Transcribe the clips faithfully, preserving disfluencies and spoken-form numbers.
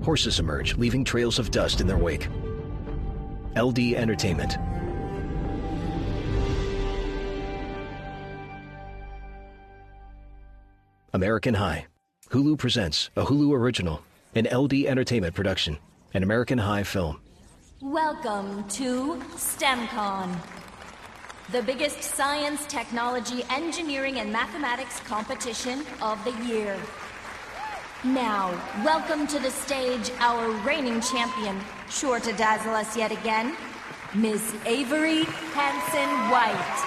Horses emerge, leaving trails of dust in their wake. L D Entertainment. American High. Hulu presents a Hulu original, an L D Entertainment production, an American High film. Welcome to STEMCon, the biggest science, technology, engineering, and mathematics competition of the year. Now, welcome to the stage our reigning champion, sure to dazzle us yet again, Miss Avery Hansen-White.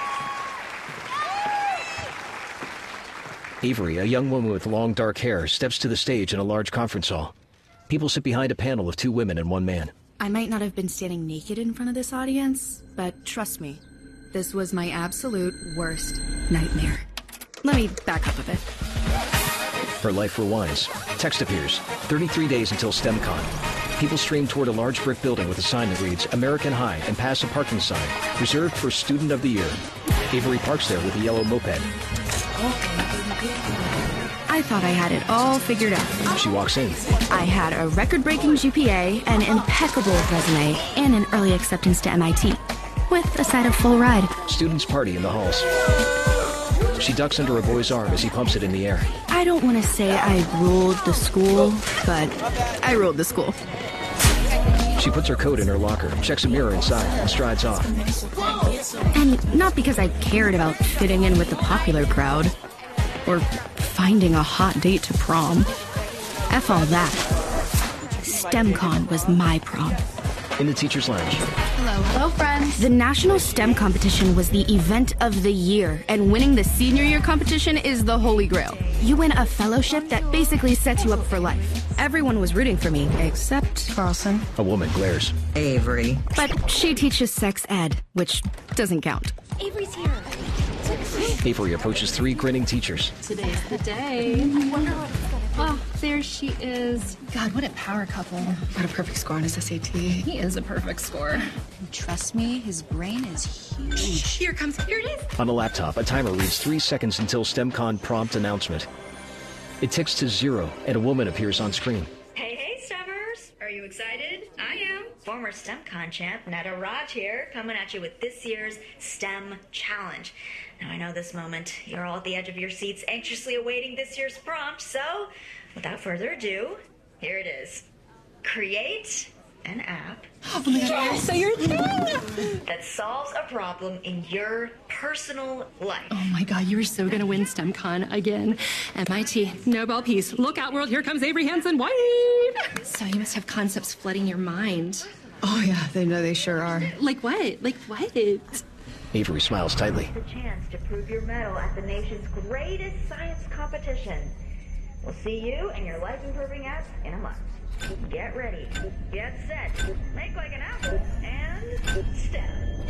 Avery, a young woman with long dark hair, steps to the stage in a large conference hall. People sit behind a panel of two women and one man. I might not have been standing naked in front of this audience, but trust me, this was my absolute worst nightmare. Let me back up a bit. Her life rewinds. Text appears. thirty-three days until STEMCon. People stream toward a large brick building with a sign that reads American High and pass a parking sign, reserved for Student of the Year. Avery parks there with a yellow moped. I thought I had it all figured out. She walks in. I had a record-breaking G P A, an impeccable resume, and an early acceptance to M I T, with a side of full ride. Students party in the halls. She ducks under a boy's arm as he pumps it in the air. I don't want to say I ruled the school, but I ruled the school. She puts her coat in her locker, checks a mirror inside, and strides off. And not because I cared about fitting in with the popular crowd, or finding a hot date to prom. F all that. STEMCon was my prom. In the teacher's lounge. Hello, hello, friends. The National STEM Competition was the event of the year, and winning the senior year competition is the holy grail. You win a fellowship that basically sets you up for life. Everyone was rooting for me, except Carlson. A woman glares. Avery. But she teaches sex ed, which doesn't count. Avery's here. Avery approaches three grinning teachers. Today's the day. Oh, there she is. God, what a power couple. Got a perfect score on his S A T. He is a perfect score. Trust me, his brain is huge. Here it comes. Here it is. On a laptop, a timer reads three seconds until STEMCon prompt announcement. It ticks to zero, and a woman appears on screen. Hey, hey, STEMers! Are you excited? I am. Former STEMCon champ, Netta Raj here, coming at you with this year's STEM Challenge. Now, I know this moment, you're all at the edge of your seats anxiously awaiting this year's prompt, so without further ado, here it is. Create an app Oh my god, yes. So you're that solves a problem in your personal life. Oh my god, you're so gonna win STEMCon again. M I T, Nobel Peace. Look out, world, here comes Avery Hansen-White! So you must have concepts flooding your mind. Oh yeah, they know they sure are. Like what? Like what? Avery smiles tightly. The chance to prove your mettle at the nation's greatest science competition. We'll see you and your life-improving app in a month. Get ready, get set, make like an apple, and step.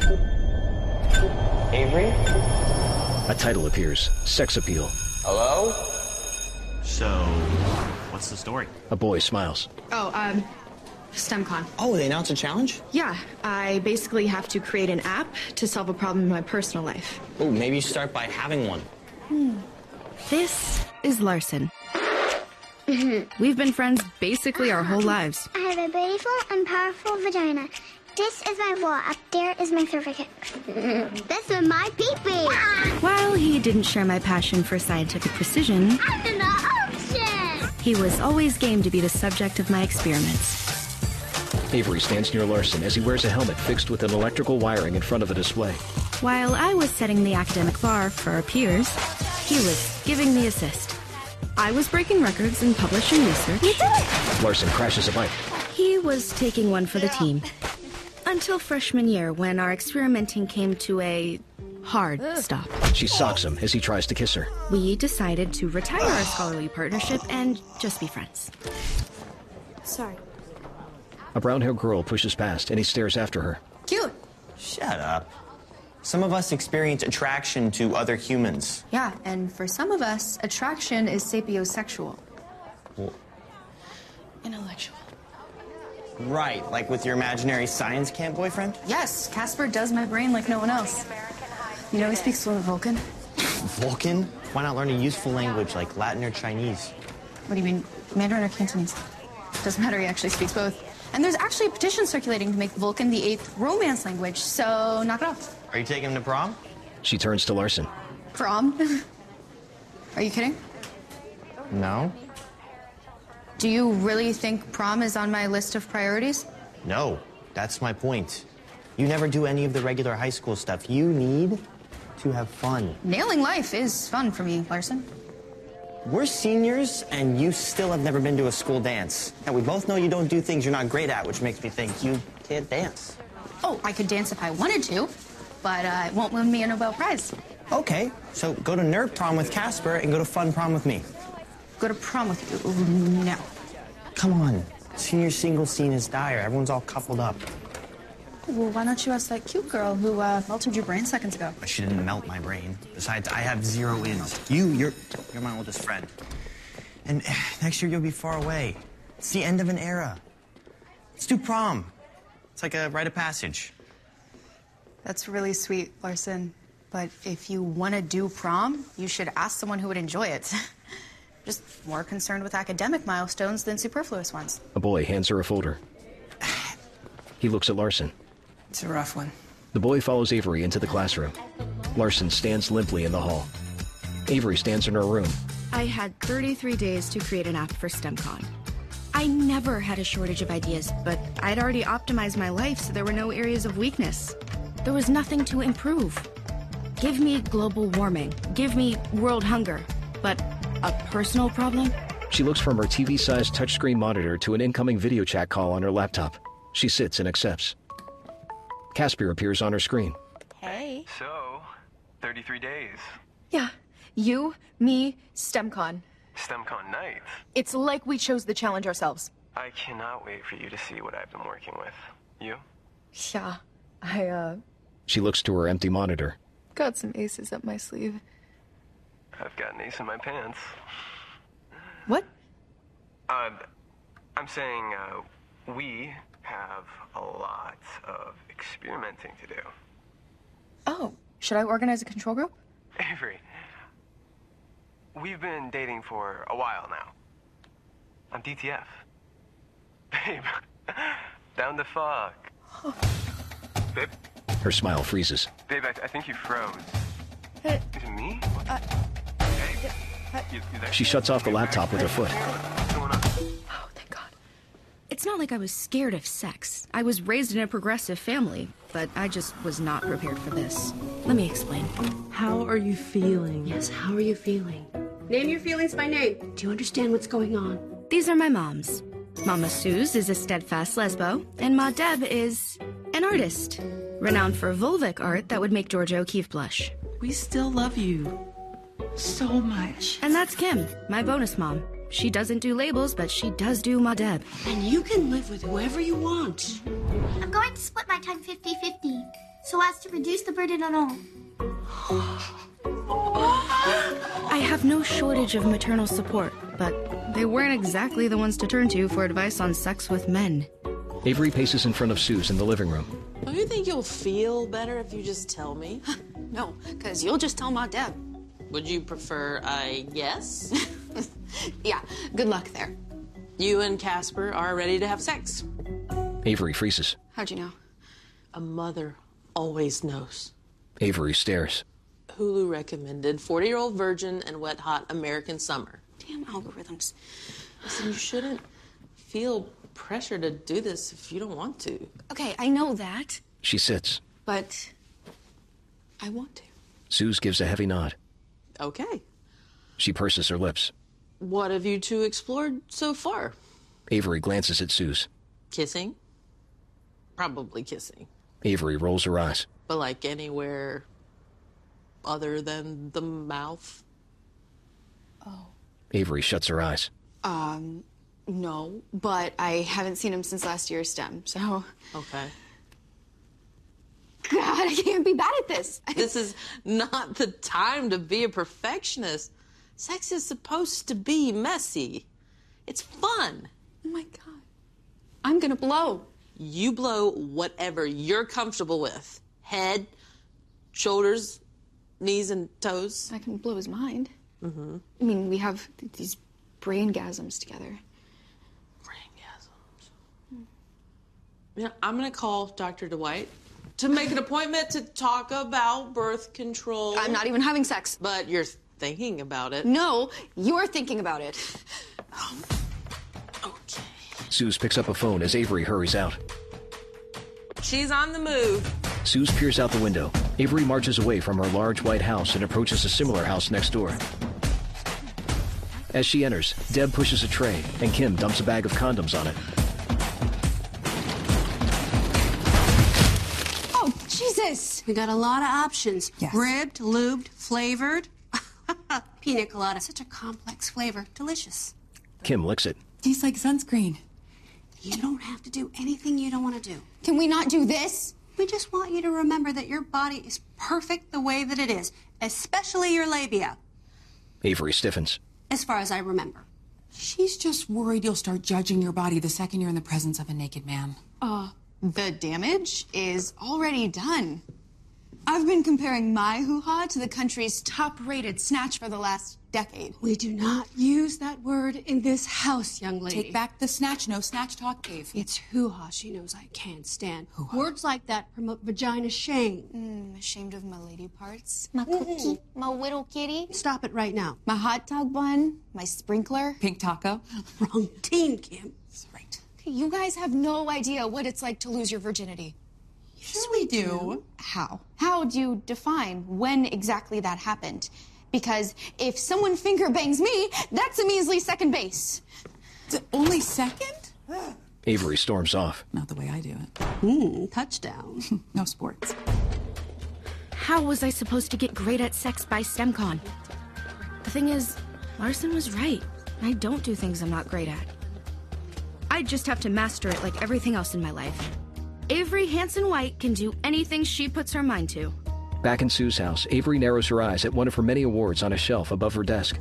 Avery? A title appears. Sex appeal. Hello? So, what's the story? A boy smiles. Oh, um, STEMCon. Oh, they announced a challenge? Yeah, I basically have to create an app to solve a problem in my personal life. Oh, maybe you start by having one. Hmm. This is Larson. We've been friends basically our whole lives. I have a beautiful and powerful vagina. This is my wall. Up there is my cervix. This is my pee-pee. While he didn't share my passion for scientific precision, I'm in the ocean. He was always game to be the subject of my experiments. Avery stands near Larson as he wears a helmet fixed with an electrical wiring in front of a display. While I was setting the academic bar for our peers, he was giving the assist. I was breaking records and publishing research. You did it! Larson crashes a bike. He was taking one for the team. Until freshman year, when our experimenting came to a hard stop. She socks him as he tries to kiss her. We decided to retire our scholarly partnership and just be friends. Sorry. A brown-haired girl pushes past, and he stares after her. Cute. Shut up. Some of us experience attraction to other humans. Yeah, and for some of us, attraction is sapiosexual. Well, intellectual. Right, like with your imaginary science camp boyfriend? Yes, Casper does my brain like no one else. You know he speaks fluent Vulcan? Vulcan? Why not learn a useful language like Latin or Chinese? What do you mean, Mandarin or Cantonese? Doesn't matter, he actually speaks both. And there's actually a petition circulating to make Vulcan the eighth romance language, so knock it off. Are you taking him to prom? She turns to Larson. Prom? Are you kidding? No. Do you really think prom is on my list of priorities? No, that's my point. You never do any of the regular high school stuff. You need to have fun. Nailing life is fun for me, Larson. We're seniors, and you still have never been to a school dance. And we both know you don't do things you're not great at, which makes me think you can't dance. Oh, I could dance if I wanted to, but uh, it won't win me a Nobel Prize. Okay, so go to nerd prom with Casper and go to fun prom with me. Go to prom with you? No. Come on. Senior single scene is dire. Everyone's all coupled up. Well, why don't you ask that cute girl who uh, melted your brain seconds ago? She didn't melt my brain. Besides, I have zero ins. You, you're, you're my oldest friend. And next year you'll be far away. It's the end of an era. Let's do prom. It's like a rite of passage. That's really sweet, Larson. But if you want to do prom, you should ask someone who would enjoy it. Just more concerned with academic milestones than superfluous ones. A boy hands her a folder. He looks at Larson. It's a rough one. The boy follows Avery into the classroom. Larson stands limply in the hall. Avery stands in her room. I had thirty-three days to create an app for STEMCon. I never had a shortage of ideas, but I'd already optimized my life so there were no areas of weakness. There was nothing to improve. Give me global warming. Give me world hunger. But a personal problem? She looks from her T V-sized touchscreen monitor to an incoming video chat call on her laptop. She sits and accepts. Casper appears on her screen. Hey. So, thirty-three days. Yeah. You, me, STEMCon. STEMCon night. It's like we chose the challenge ourselves. I cannot wait for you to see what I've been working with. You? Yeah. I, uh... She looks to her empty monitor. got some aces up my sleeve. I've got an ace in my pants. What? Uh, I'm saying, uh, we have a lot of experimenting to do. Oh, should I organize a control group? Avery, we've been dating for a while now. On D T F. Babe, down to fuck. Oh. Babe? Her smile freezes. Babe, I, I think you froze. Hey. Is it me? Uh, hey? uh, You, you there? She shuts off the laptop with her foot. What's going on? Oh, thank God. It's not like I was scared of sex. I was raised in a progressive family, but I just was not prepared for this. Let me explain. How are you feeling? Yes, how are you feeling? Name your feelings by name. Do you understand what's going on? These are my moms. Mama Suze is a steadfast lesbo, and Ma Deb is an artist, renowned for vulvic art that would make Georgia O'Keeffe blush. We still love you so much. And that's Kim, my bonus mom. She doesn't do labels, but she does do Ma Deb. And you can live with whoever you want. I'm going to split my time fifty fifty, so as to reduce the burden on all. I have no shortage of maternal support, but they weren't exactly the ones to turn to for advice on sex with men. Avery paces in front of Suze in the living room. Don't you think you'll feel better if you just tell me? No, because you'll just tell Ma Deb. Would you prefer I guess? Yeah, good luck there. You and Casper are ready to have sex. Avery freezes. How'd you know? A mother always knows. Avery stares. Hulu recommended forty-year-old Virgin and Wet Hot American Summer. Damn algorithms. Listen, you shouldn't feel pressure to do this if you don't want to. Okay, I know that. She sits. But I want to. Suze gives a heavy nod. Okay. She purses her lips. What have you two explored so far? Avery glances at Suze. Kissing? Probably kissing. Avery rolls her eyes. But like anywhere other than the mouth? Oh. Avery shuts her eyes. Um, no, but I haven't seen him since last year's STEM, so... Okay. God, I can't be bad at this. This is not the time to be a perfectionist. Sex is supposed to be messy. It's fun. Oh my God. I'm gonna blow. You blow whatever you're comfortable with. Head, shoulders, knees and toes. I can blow his mind. Mm-hmm. I mean, we have th- these brain-gasms together. Brain-gasms. Yeah, I'm gonna call Doctor Dwight to make an appointment to talk about birth control. I'm not even having sex. But you're thinking about it. No, you're thinking about it. Suze picks up a phone as Avery hurries out. She's on the move. Suze peers out the window. Avery marches away from her large white house and approaches a similar house next door. As she enters, Deb pushes a tray, and Kim dumps a bag of condoms on it. Oh, Jesus! We got a lot of options. Yes. Ribbed, lubed, flavored. Pina colada, such a complex flavor. Delicious. Kim licks it. Tastes like sunscreen. You don't have to do anything you don't want to do. Can we not do this? We just want you to remember that your body is perfect the way that it is, especially your labia, Avery stiffens. as far as I remember. She's just worried you'll start judging your body the second you're in the presence of a naked man. Uh, the damage is already done. I've been comparing my hoo-ha to the country's top-rated snatch for the last decade. We do not use that word in this house, young lady. Take back the snatch. No snatch talk, Dave. It's hoo-ha she knows I can't stand. Hoo-ha. Words like that promote vagina shame. Mm, ashamed of my lady parts. My cookie, my little kitty, Stop it right now. My hot dog bun, my sprinkler. Pink taco. Wrong teen, Kim. That's right. You guys have no idea what it's like to lose your virginity. Yes, we do. How? How do you define when exactly that happened? Because if someone finger bangs me, that's a measly second base. It's only second? Avery storms off. Not the way I do it. Mm, touchdown. No sports. How was I supposed to get great at sex by STEMCon? The thing is, Larson was right. I don't do things I'm not great at. I just have to master it like everything else in my life. Avery Hanson White can do anything she puts her mind to. Back in Sue's house, Avery narrows her eyes at one of her many awards on a shelf above her desk.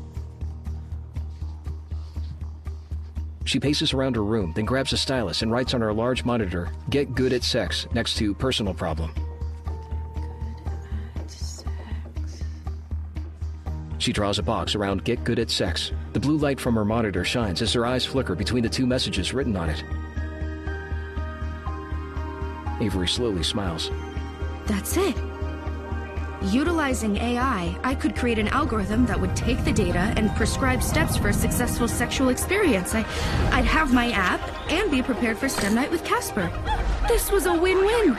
She paces around her room, then grabs a stylus and writes on her large monitor, "Get good at sex," next to "personal problem." She draws a box around "Get good at sex." The blue light from her monitor shines as her eyes flicker between the two messages written on it. Avery slowly smiles. That's it. Utilizing A I, I could create an algorithm that would take the data and prescribe steps for a successful sexual experience. I, I'd have my app and be prepared for STEM night with Casper. This was a win-win.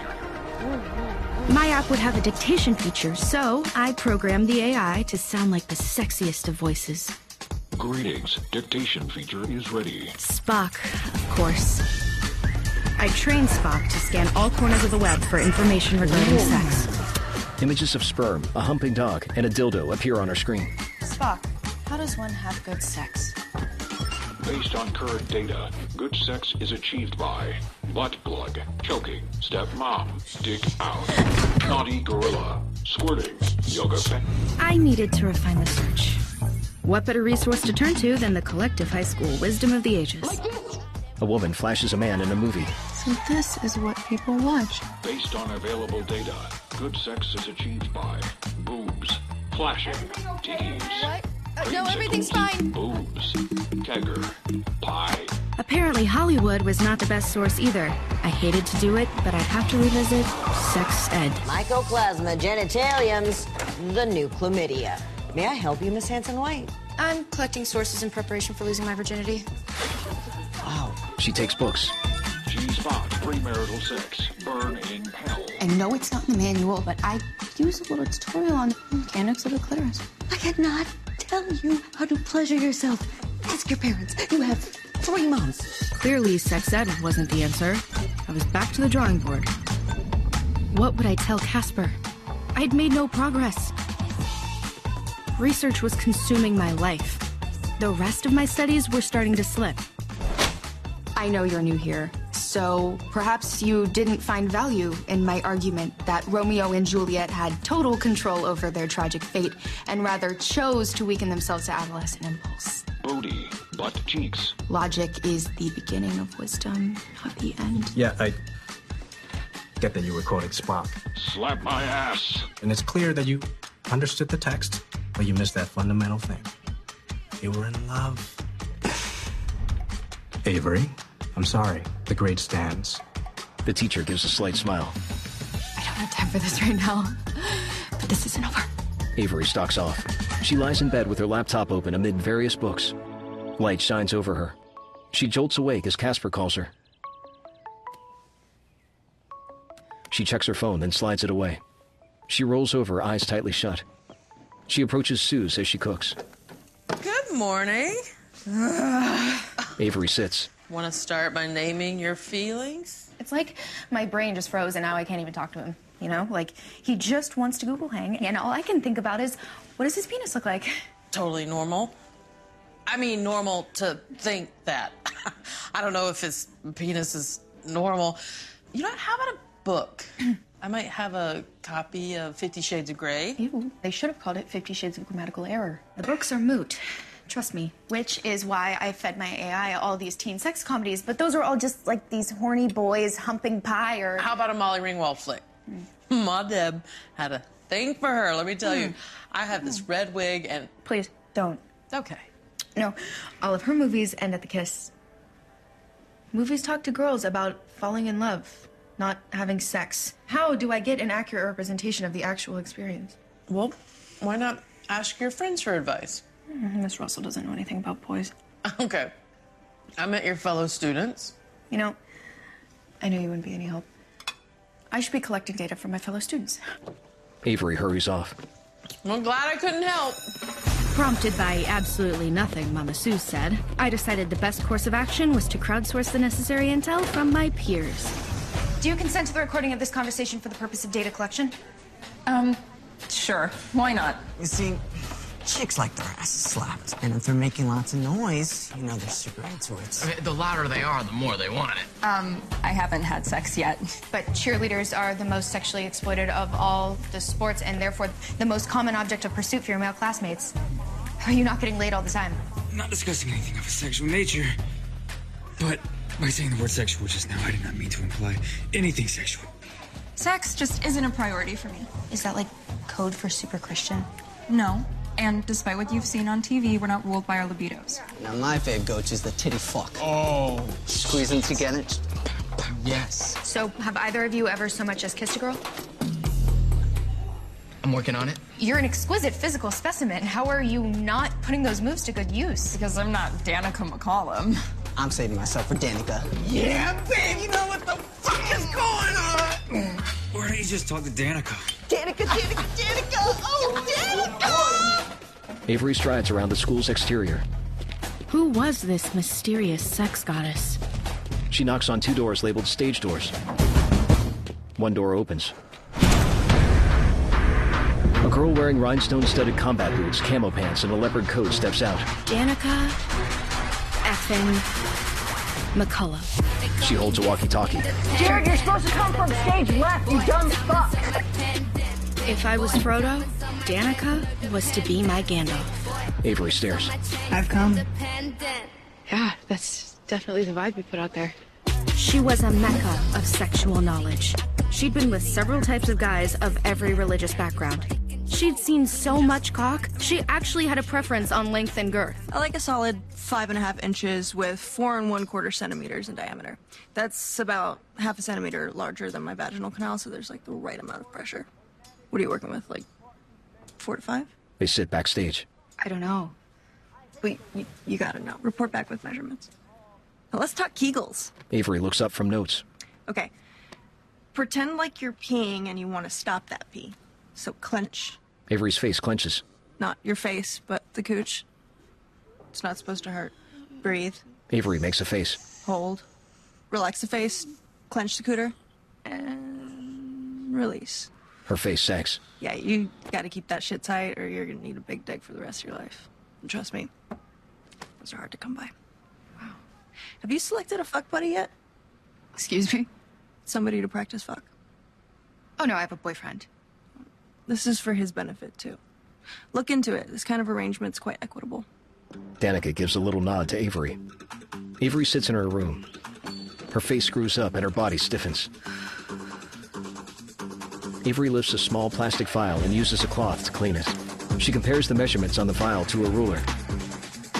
My app would have a dictation feature, so I programmed the A I to sound like the sexiest of voices. Greetings. Dictation feature is ready. Spock, of course. I trained Spock to scan all corners of the web for information regarding sex. Images of sperm, a humping dog, and a dildo appear on her screen. Spock, how does one have good sex? Based on current data, good sex is achieved by butt plug, choking, stepmom, dick out, naughty gorilla, squirting, yoga pet. I needed to refine the search. What better resource to turn to than the collective high school wisdom of the ages? A woman flashes a man in a movie. So this is what people watch. Based on available data, good sex is achieved by boobs, flashing, titties, What? Uh, no, everything's fine. boobs, kegger, pie. Apparently Hollywood was not the best source either. I hated to do it, but I'd have to revisit sex ed. Mycoplasma genitaliums, the new chlamydia. May I help you, Miss Hanson-White? I'm collecting sources in preparation for losing my virginity. She takes books. G-spot, premarital sex, burn in hell. I know it's not in the manual, but I use a little tutorial on the mechanics of the clitoris. I cannot tell you how to pleasure yourself. Ask your parents. You have three months. Clearly, sex ed wasn't the answer. I was back to the drawing board. What would I tell Casper? I'd made no progress. Research was consuming my life. The rest of my studies were starting to slip. I know you're new here, so perhaps you didn't find value in my argument that Romeo and Juliet had total control over their tragic fate and rather chose to weaken themselves to adolescent impulse. Booty, butt cheeks. Logic is the beginning of wisdom, not the end. Yeah, I get that you were quoting Spock. Slap my ass. And it's clear that you understood the text, but you missed that fundamental thing. You were in love. Avery, I'm sorry. The grade stands. The teacher gives a slight smile. I don't have time for this right now, but this isn't over. Avery stalks off. She lies in bed with her laptop open amid various books. Light shines over her. She jolts awake as Casper calls her. She checks her phone, then slides it away. She rolls over, eyes tightly shut. She approaches Suze as she cooks. Good morning. Avery sits. Want to start by naming your feelings? It's like my brain just froze and now I can't even talk to him. You know, like he just wants to Google hang, and all I can think about is, what does his penis look like? Totally normal. I mean, normal to think that. I don't know if his penis is normal. You know, how about a book? I might have a copy of Fifty Shades of Grey. Ew, they should have called it Fifty Shades of Grammatical Error. The books are moot. Trust me. Which is why I fed my A I all these teen sex comedies, but those are all just like these horny boys humping pie or... How about a Molly Ringwald flick? Mm. Ma Deb had a thing for her, let me tell mm. you. I have this red wig and... Please, don't. Okay. No, all of her movies end at the kiss. Movies talk to girls about falling in love, not having sex. How do I get an accurate representation of the actual experience? Well, why not ask your friends for advice? Mm, Miss Russell doesn't know anything about boys. Okay. I met your fellow students. You know, I knew you wouldn't be any help. I should be collecting data from my fellow students. Avery hurries off. I'm glad I couldn't help. Prompted by absolutely nothing, Mama Sue said, I decided the best course of action was to crowdsource the necessary intel from my peers. Do you consent to the recording of this conversation for the purpose of data collection? Um, sure. Why not? You see, chicks like their asses slapped. And if they're making lots of noise, you know they're super into it. I mean, the louder they are, the more they want it. Um, I haven't had sex yet. But cheerleaders are the most sexually exploited of all the sports and therefore the most common object of pursuit for your male classmates. Are you not getting laid all the time? I'm not discussing anything of a sexual nature. But by saying the word sexual just now, I did not mean to imply anything sexual. Sex just isn't a priority for me. Is that like code for super Christian? No. And despite what you've seen on T V, we're not ruled by our libidos. Now, my favorite go-to is the titty fuck. Oh. Squeeze them together. Yes. So, have either of you ever so much as kissed a girl? I'm working on it. You're an exquisite physical specimen. How are you not putting those moves to good use? Because I'm not Danica McCollum. I'm saving myself for Danica. Yeah, babe, you know what the fuck is going on? Why don't you just talk to Danica? Danica, Danica, Danica! Oh, Danica! Avery strides around the school's exterior. Who was this mysterious sex goddess? She knocks on two doors labeled stage doors. One door opens. A girl wearing rhinestone-studded combat boots, camo pants, and a leopard coat steps out. Danica effing McCullough. She holds a walkie-talkie. Jared, you're supposed to come from stage left, you dumb fuck! If I was Frodo, Danica was to be my Gandalf. Avery stares. I've come. Yeah, that's definitely the vibe we put out there. She was a mecca of sexual knowledge. She'd been with several types of guys of every religious background. She'd seen so much cock, she actually had a preference on length and girth. I like a solid five and a half inches with four and one quarter centimeters in diameter. That's about half a centimeter larger than my vaginal canal, so there's like the right amount of pressure. What are you working with, like four to five? They sit backstage. I don't know. Wait, you, you gotta know. Report back with measurements. Now let's talk Kegels. Avery looks up from notes. Okay. Pretend like you're peeing and you want to stop that pee. So clench. Avery's face clenches. Not your face, but the cooch. It's not supposed to hurt. Breathe. Avery makes a face. Hold. Relax the face. Clench the cooter. And release. Her face sags. Yeah, you gotta keep that shit tight or you're gonna need a big dick for the rest of your life. And trust me, those are hard to come by. Wow. Have you selected a fuck buddy yet? Excuse me? Somebody to practice fuck. Oh, no, I have a boyfriend. This is for his benefit, too. Look into it. This kind of arrangement's quite equitable. Danica gives a little nod to Avery. Avery sits in her room. Her face screws up and her body stiffens. Avery lifts a small plastic file and uses a cloth to clean it. She compares the measurements on the file to a ruler.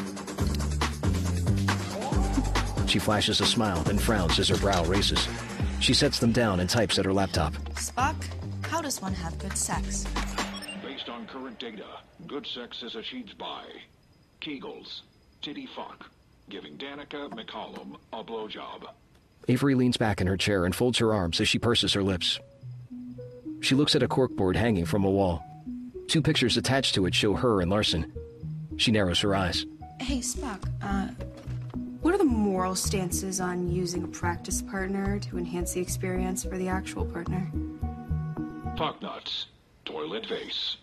She flashes a smile, then frowns as her brow raises. She sets them down and types at her laptop. Spock, how does one have good sex? Based on current data, good sex is achieved by Kegels, titty fuck, giving Danica McCollum a blowjob. Avery leans back in her chair and folds her arms as she purses her lips. She looks at a corkboard hanging from a wall. Two pictures attached to it show her and Larson. She narrows her eyes. Hey, Spock, uh, what are the moral stances on using a practice partner to enhance the experience for the actual partner? Fuck nuts, toilet face.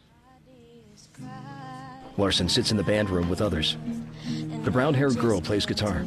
Larson sits in the band room with others. The brown-haired girl plays guitar.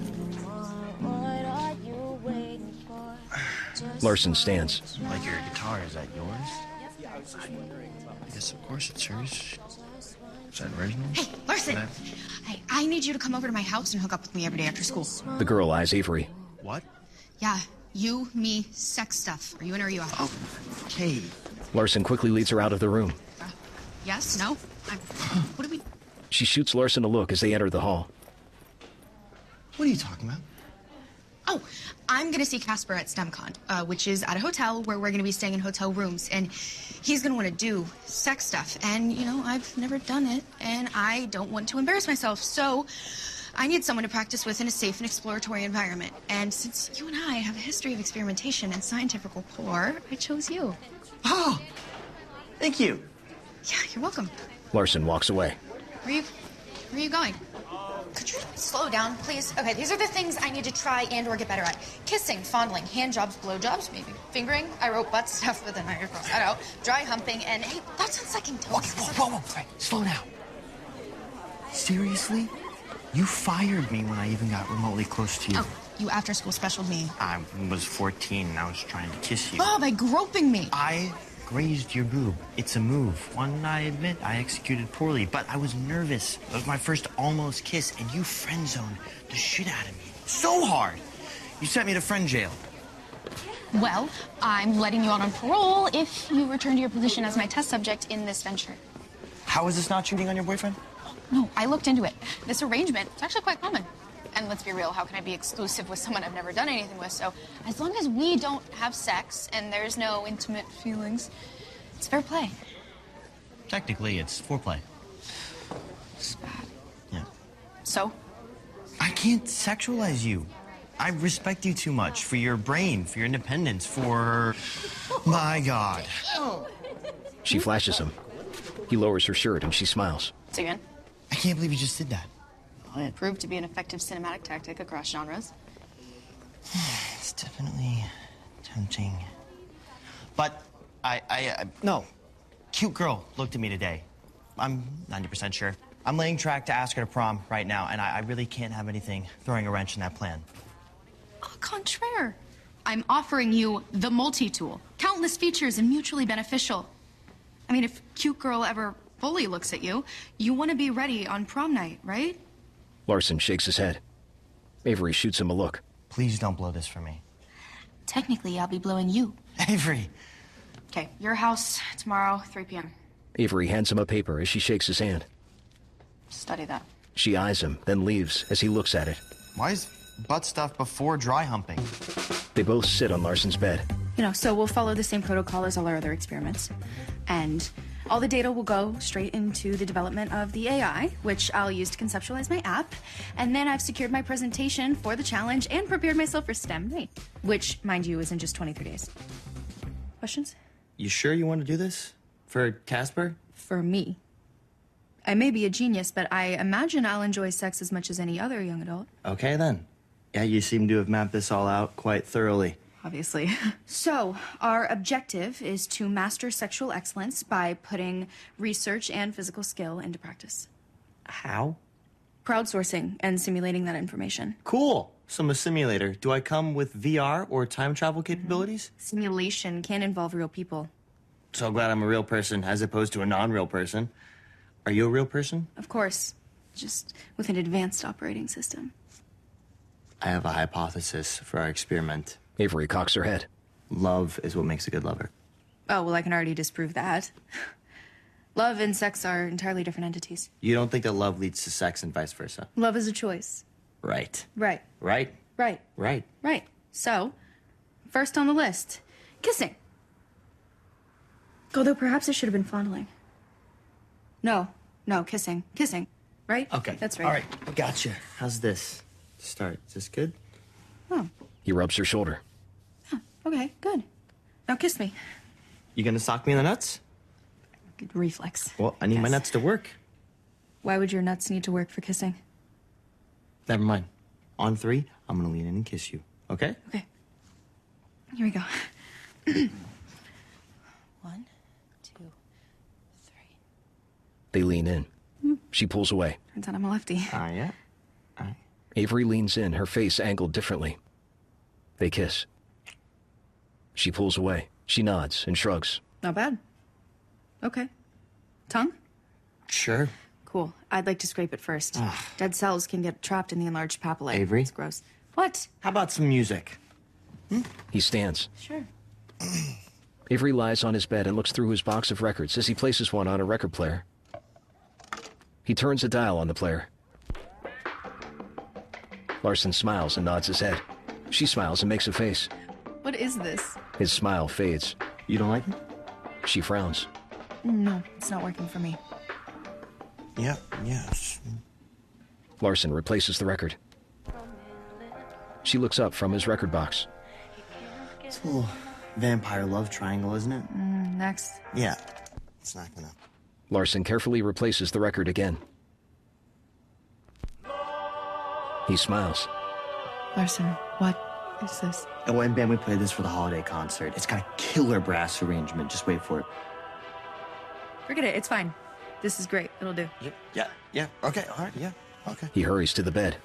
Larson stands. Like your guitar, is that yours? Yes, of course it's yours. Is that original? Hey, Larson! That... Hey, I need you to come over to my house and hook up with me every day after school. The girl eyes Avery. What? Yeah, you, me, sex stuff. Are you in or are you out? Oh, okay. Larson quickly leads her out of the room. Uh, yes? No? I'm... What do we... She shoots Larson a look as they enter the hall. What are you talking about? Oh, I'm going to see Casper at STEMCon, uh, which is at a hotel where we're going to be staying in hotel rooms. And he's going to want to do sex stuff. And, you know, I've never done it, and I don't want to embarrass myself. So I need someone to practice with in a safe and exploratory environment. And since you and I have a history of experimentation and scientific rapport, I chose you. Oh, thank you. Yeah, you're welcome. Larson walks away. Where are you, where are you going? Could you slow down, please? Okay, these are the things I need to try and or get better at. Kissing, fondling, hand jobs, blow jobs, maybe fingering. I wrote butt stuff with an iron cross that out. Dry humping, and hey, that sounds like intense. Okay, whoa, whoa, whoa, Frank, slow down. Seriously? You fired me when I even got remotely close to you. Oh, you after school specialed me. I was fourteen and I was trying to kiss you. Oh, by groping me. I grazed your boob. It's a move. One I admit I executed poorly, but I was nervous. It was my first almost kiss, and you friend-zoned the shit out of me. So hard. You sent me to friend jail. Well, I'm letting you out on parole if you return to your position as my test subject in this venture. How is this not cheating on your boyfriend? No, I looked into it. This arrangement, it's actually quite common. And let's be real, how can I be exclusive with someone I've never done anything with? So as long as we don't have sex and there's no intimate feelings, it's fair play. Technically, it's foreplay. It's bad. Yeah. So? I can't sexualize you. I respect you too much for your brain, for your independence, for... My God. She flashes him. He lowers her shirt and she smiles. So you in? I can't believe you just did that. Well, it proved to be an effective cinematic tactic across genres. It's definitely tempting. But I, I, I, no. Cute girl looked at me today. I'm ninety percent sure. I'm laying track to ask her to prom right now, and I, I really can't have anything throwing a wrench in that plan. Au contraire. I'm offering you the multi-tool. Countless features and mutually beneficial. I mean, if cute girl ever fully looks at you, you want to be ready on prom night, right? Larson shakes his head. Avery shoots him a look. Please don't blow this for me. Technically, I'll be blowing you. Avery! Okay, your house tomorrow, three p m Avery hands him a paper as she shakes his hand. Study that. She eyes him, then leaves as he looks at it. Why is butt stuff before dry humping? They both sit on Larson's bed. You know, so we'll follow the same protocol as all our other experiments. And all the data will go straight into the development of the A I, which I'll use to conceptualize my app. And then I've secured my presentation for the challenge and prepared myself for STEM Night, which, mind you, is in just twenty-three days. Questions? You sure you want to do this? For Casper? For me. I may be a genius, but I imagine I'll enjoy sex as much as any other young adult. Okay, then. Yeah, you seem to have mapped this all out quite thoroughly. Obviously. So, our objective is to master sexual excellence by putting research and physical skill into practice. How? Crowdsourcing and simulating that information. Cool. So I'm a simulator. Do I come with V R or time travel capabilities? Mm-hmm. Simulation can involve real people. So glad I'm a real person as opposed to a non-real person. Are you a real person? Of course. Just with an advanced operating system. I have a hypothesis for our experiment. Avery cocks her head. Love is what makes a good lover. Oh, well, I can already disprove that. Love and sex are entirely different entities. You don't think that love leads to sex and vice versa? Love is a choice. Right. Right. Right. Right. Right. Right. So, First on the list. Kissing. Although perhaps it should have been fondling. No, no, kissing. Kissing. Right? Okay. That's right. All right, gotcha. How's this to start? Is this good? Oh, He rubs her shoulder. okay, good. Now kiss me. You gonna sock me in the nuts? Good reflex. Well, I need my nuts to work. Why would your nuts need to work for kissing? Never mind. On three, I'm gonna lean in and kiss you. Okay? Okay. Here we go. One, two. They lean in. She pulls away. Turns out I'm a lefty. Ah, yeah? Avery leans in, her face angled differently. They kiss. She pulls away. She nods and shrugs. Not bad. Okay. Tongue? Sure. Cool. I'd like to scrape it first. Dead cells can get trapped in the enlarged papillae. Avery? It's gross. What? How about some music? He stands. Sure. Avery lies on his bed and looks through his box of records as he places one on a record player. He turns a dial on the player. Larson smiles and nods his head. She smiles and makes a face. What is this? His smile fades. You don't like it? She frowns. No, it's not working for me. Yeah, yes. Larson replaces the record. She looks up from his record box. It's a little vampire love triangle, isn't it? Mm, next. Yeah. It's not gonna... Larson carefully replaces the record again. He smiles. Larson, what is this? Oh, and Ben, we played this for the holiday concert. It's got a killer brass arrangement. Just wait for it. Forget it. It's fine. This is great. It'll do. Yep. Yeah, yeah. Okay, all right, yeah. Okay. He hurries to the bed.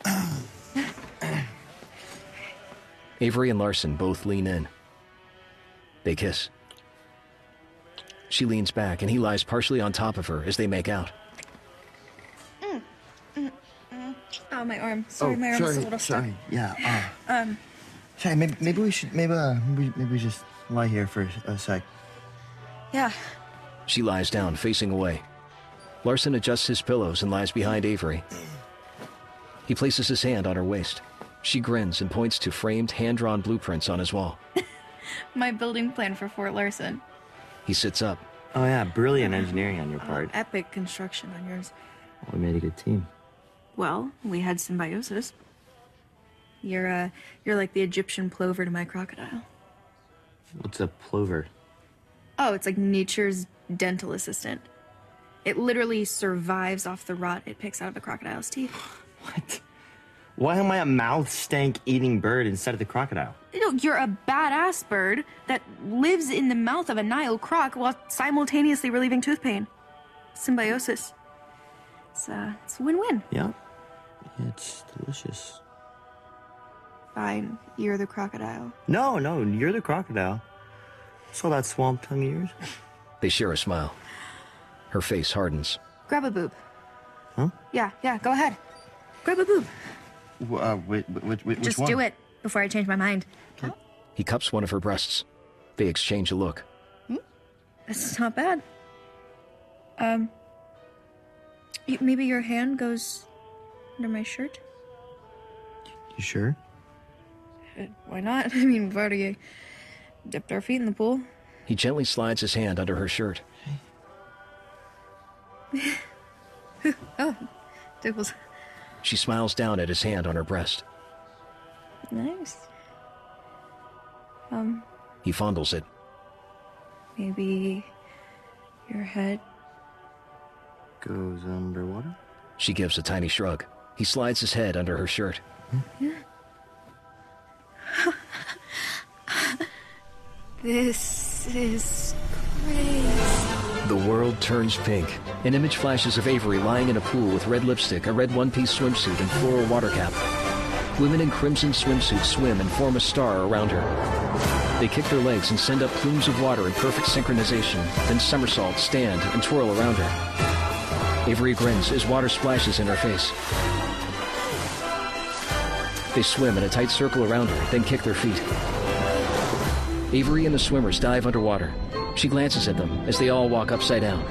Avery and Larson both lean in. They kiss. She leans back, and he lies partially on top of her as they make out. Mm. Mm. Mm. Oh, my arm. Sorry, oh, my arm's sorry, a little stuck. sorry. Yeah. Uh, Um, sorry. Maybe, maybe we should. Maybe, uh, maybe, maybe we just lie here for a sec. yeah. She lies down, facing away. Larson adjusts his pillows and lies behind Avery. He places his hand on her waist. She grins and points to framed, hand-drawn blueprints on his wall. My building plan for Fort Larson. He sits up. Oh yeah, brilliant engineering on your part. Epic construction on yours. We made a good team. Well, we had symbiosis. You're, uh, you're like the Egyptian plover to my crocodile. What's a plover? Oh, it's like nature's dental assistant. It literally survives off the rot it picks out of the crocodile's teeth. What? Why am I a mouth-stank-eating bird instead of the crocodile? You know, you're a badass bird that lives in the mouth of a Nile croc while simultaneously relieving tooth pain. Symbiosis. It's, uh, it's a win-win. Yeah. It's delicious. Fine. You're the crocodile. No, no, you're the crocodile. Saw that swamp tongue of yours? They share a smile. Her face hardens. Grab a boob. Huh? Yeah, yeah, go ahead. Grab a boob. Uh, wait, which, which Just one? do it before I change my mind. He cups one of her breasts. They exchange a look. This is not bad. Um, y- maybe your hand goes under my shirt? You sure? Uh, Why not? I mean, we've already dipped our feet in the pool. He gently slides his hand under her shirt. Oh, tickles. She smiles down at his hand on her breast. Nice. Um, He fondles it. maybe your head. Goes underwater? She gives a tiny shrug. He slides his head under her shirt. Yeah. This is crazy. The world turns pink. An image flashes of Avery lying in a pool with red lipstick, a red one-piece swimsuit, and floral water cap. Women in crimson swimsuits swim and form a star around her. They kick their legs and send up plumes of water in perfect synchronization, then somersault, stand, and twirl around her. Avery grins as water splashes in her face. They swim in a tight circle around her, then kick their feet. Avery and the swimmers dive underwater. She glances at them as they all walk upside down.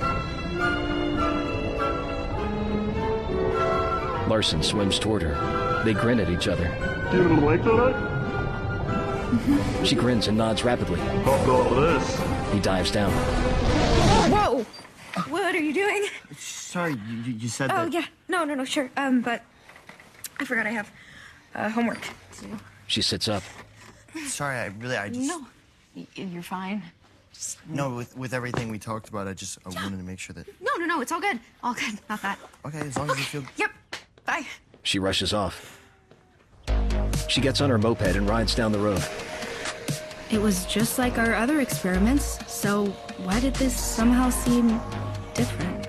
Larson swims toward her. They grin at each other. You like that? Mm-hmm. She grins and nods rapidly. this. He dives down. Whoa! What are you doing? Sorry, you, you said Oh, that. yeah. No, no, no, sure. Um, but I forgot I have uh, homework to do. She sits up. Sorry, I really, I just... No. Y- You're fine. Just... No, with, with everything we talked about, I just I wanted to make sure that... No, no, no, it's all good. All good. Not that. Okay, as long as you feel... Yep. Bye. She rushes off. She gets on her moped and rides down the road. It was just like our other experiments, so why did this somehow seem different?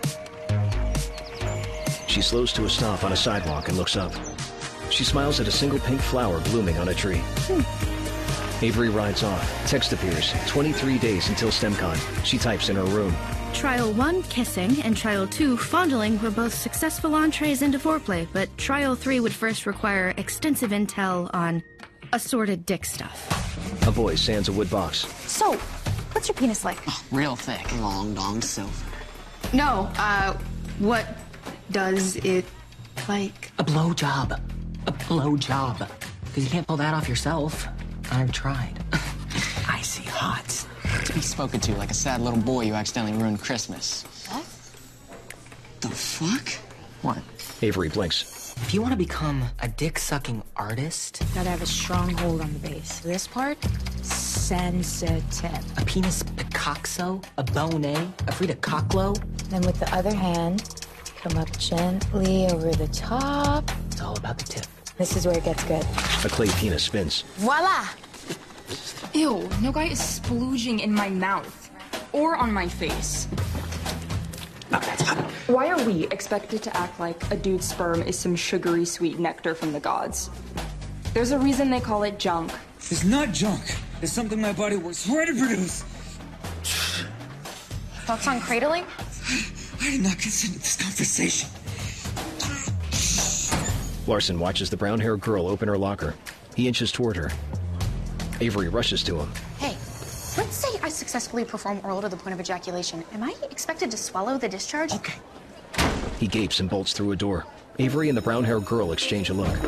She slows to a stop on a sidewalk and looks up. She smiles at a single pink flower blooming on a tree. Hmm. Avery rides off. Text appears. twenty-three days until STEMCon. She types in her room. Trial one, kissing, and Trial two, fondling, were both successful entrees into foreplay, but Trial three would first require extensive intel on assorted dick stuff. A voice sands a wood box. So, what's your penis like? Oh, real thick. Long, long silver. No, uh, what does it like? A blow job. A blow job. Because you can't pull that off yourself. I've tried. I see hot. To be spoken to like a sad little boy you accidentally ruined Christmas. What? The fuck? What? Avery blinks. If you want to become a dick-sucking artist... Gotta have a strong hold on the base. This part, sensitive. A penis Picasso, a Bonet, a Frida Kahlo. Then with the other hand, come up gently over the top. It's all about the tip. This is where it gets good. A clay penis spins. Voila! Ew, no guy is splooging in my mouth. Or on my face. Why are we expected to act like a dude's sperm is some sugary sweet nectar from the gods? There's a reason they call it junk. It's not junk. It's something my body works hard to produce. Thoughts on cradling? I did not consent to this conversation. Larson watches the brown-haired girl open her locker. He inches toward her. Avery rushes to him. Hey, let's say I successfully perform oral to the point of ejaculation. Am I expected to swallow the discharge? Okay. He gapes and bolts through a door. Avery and the brown-haired girl exchange a look.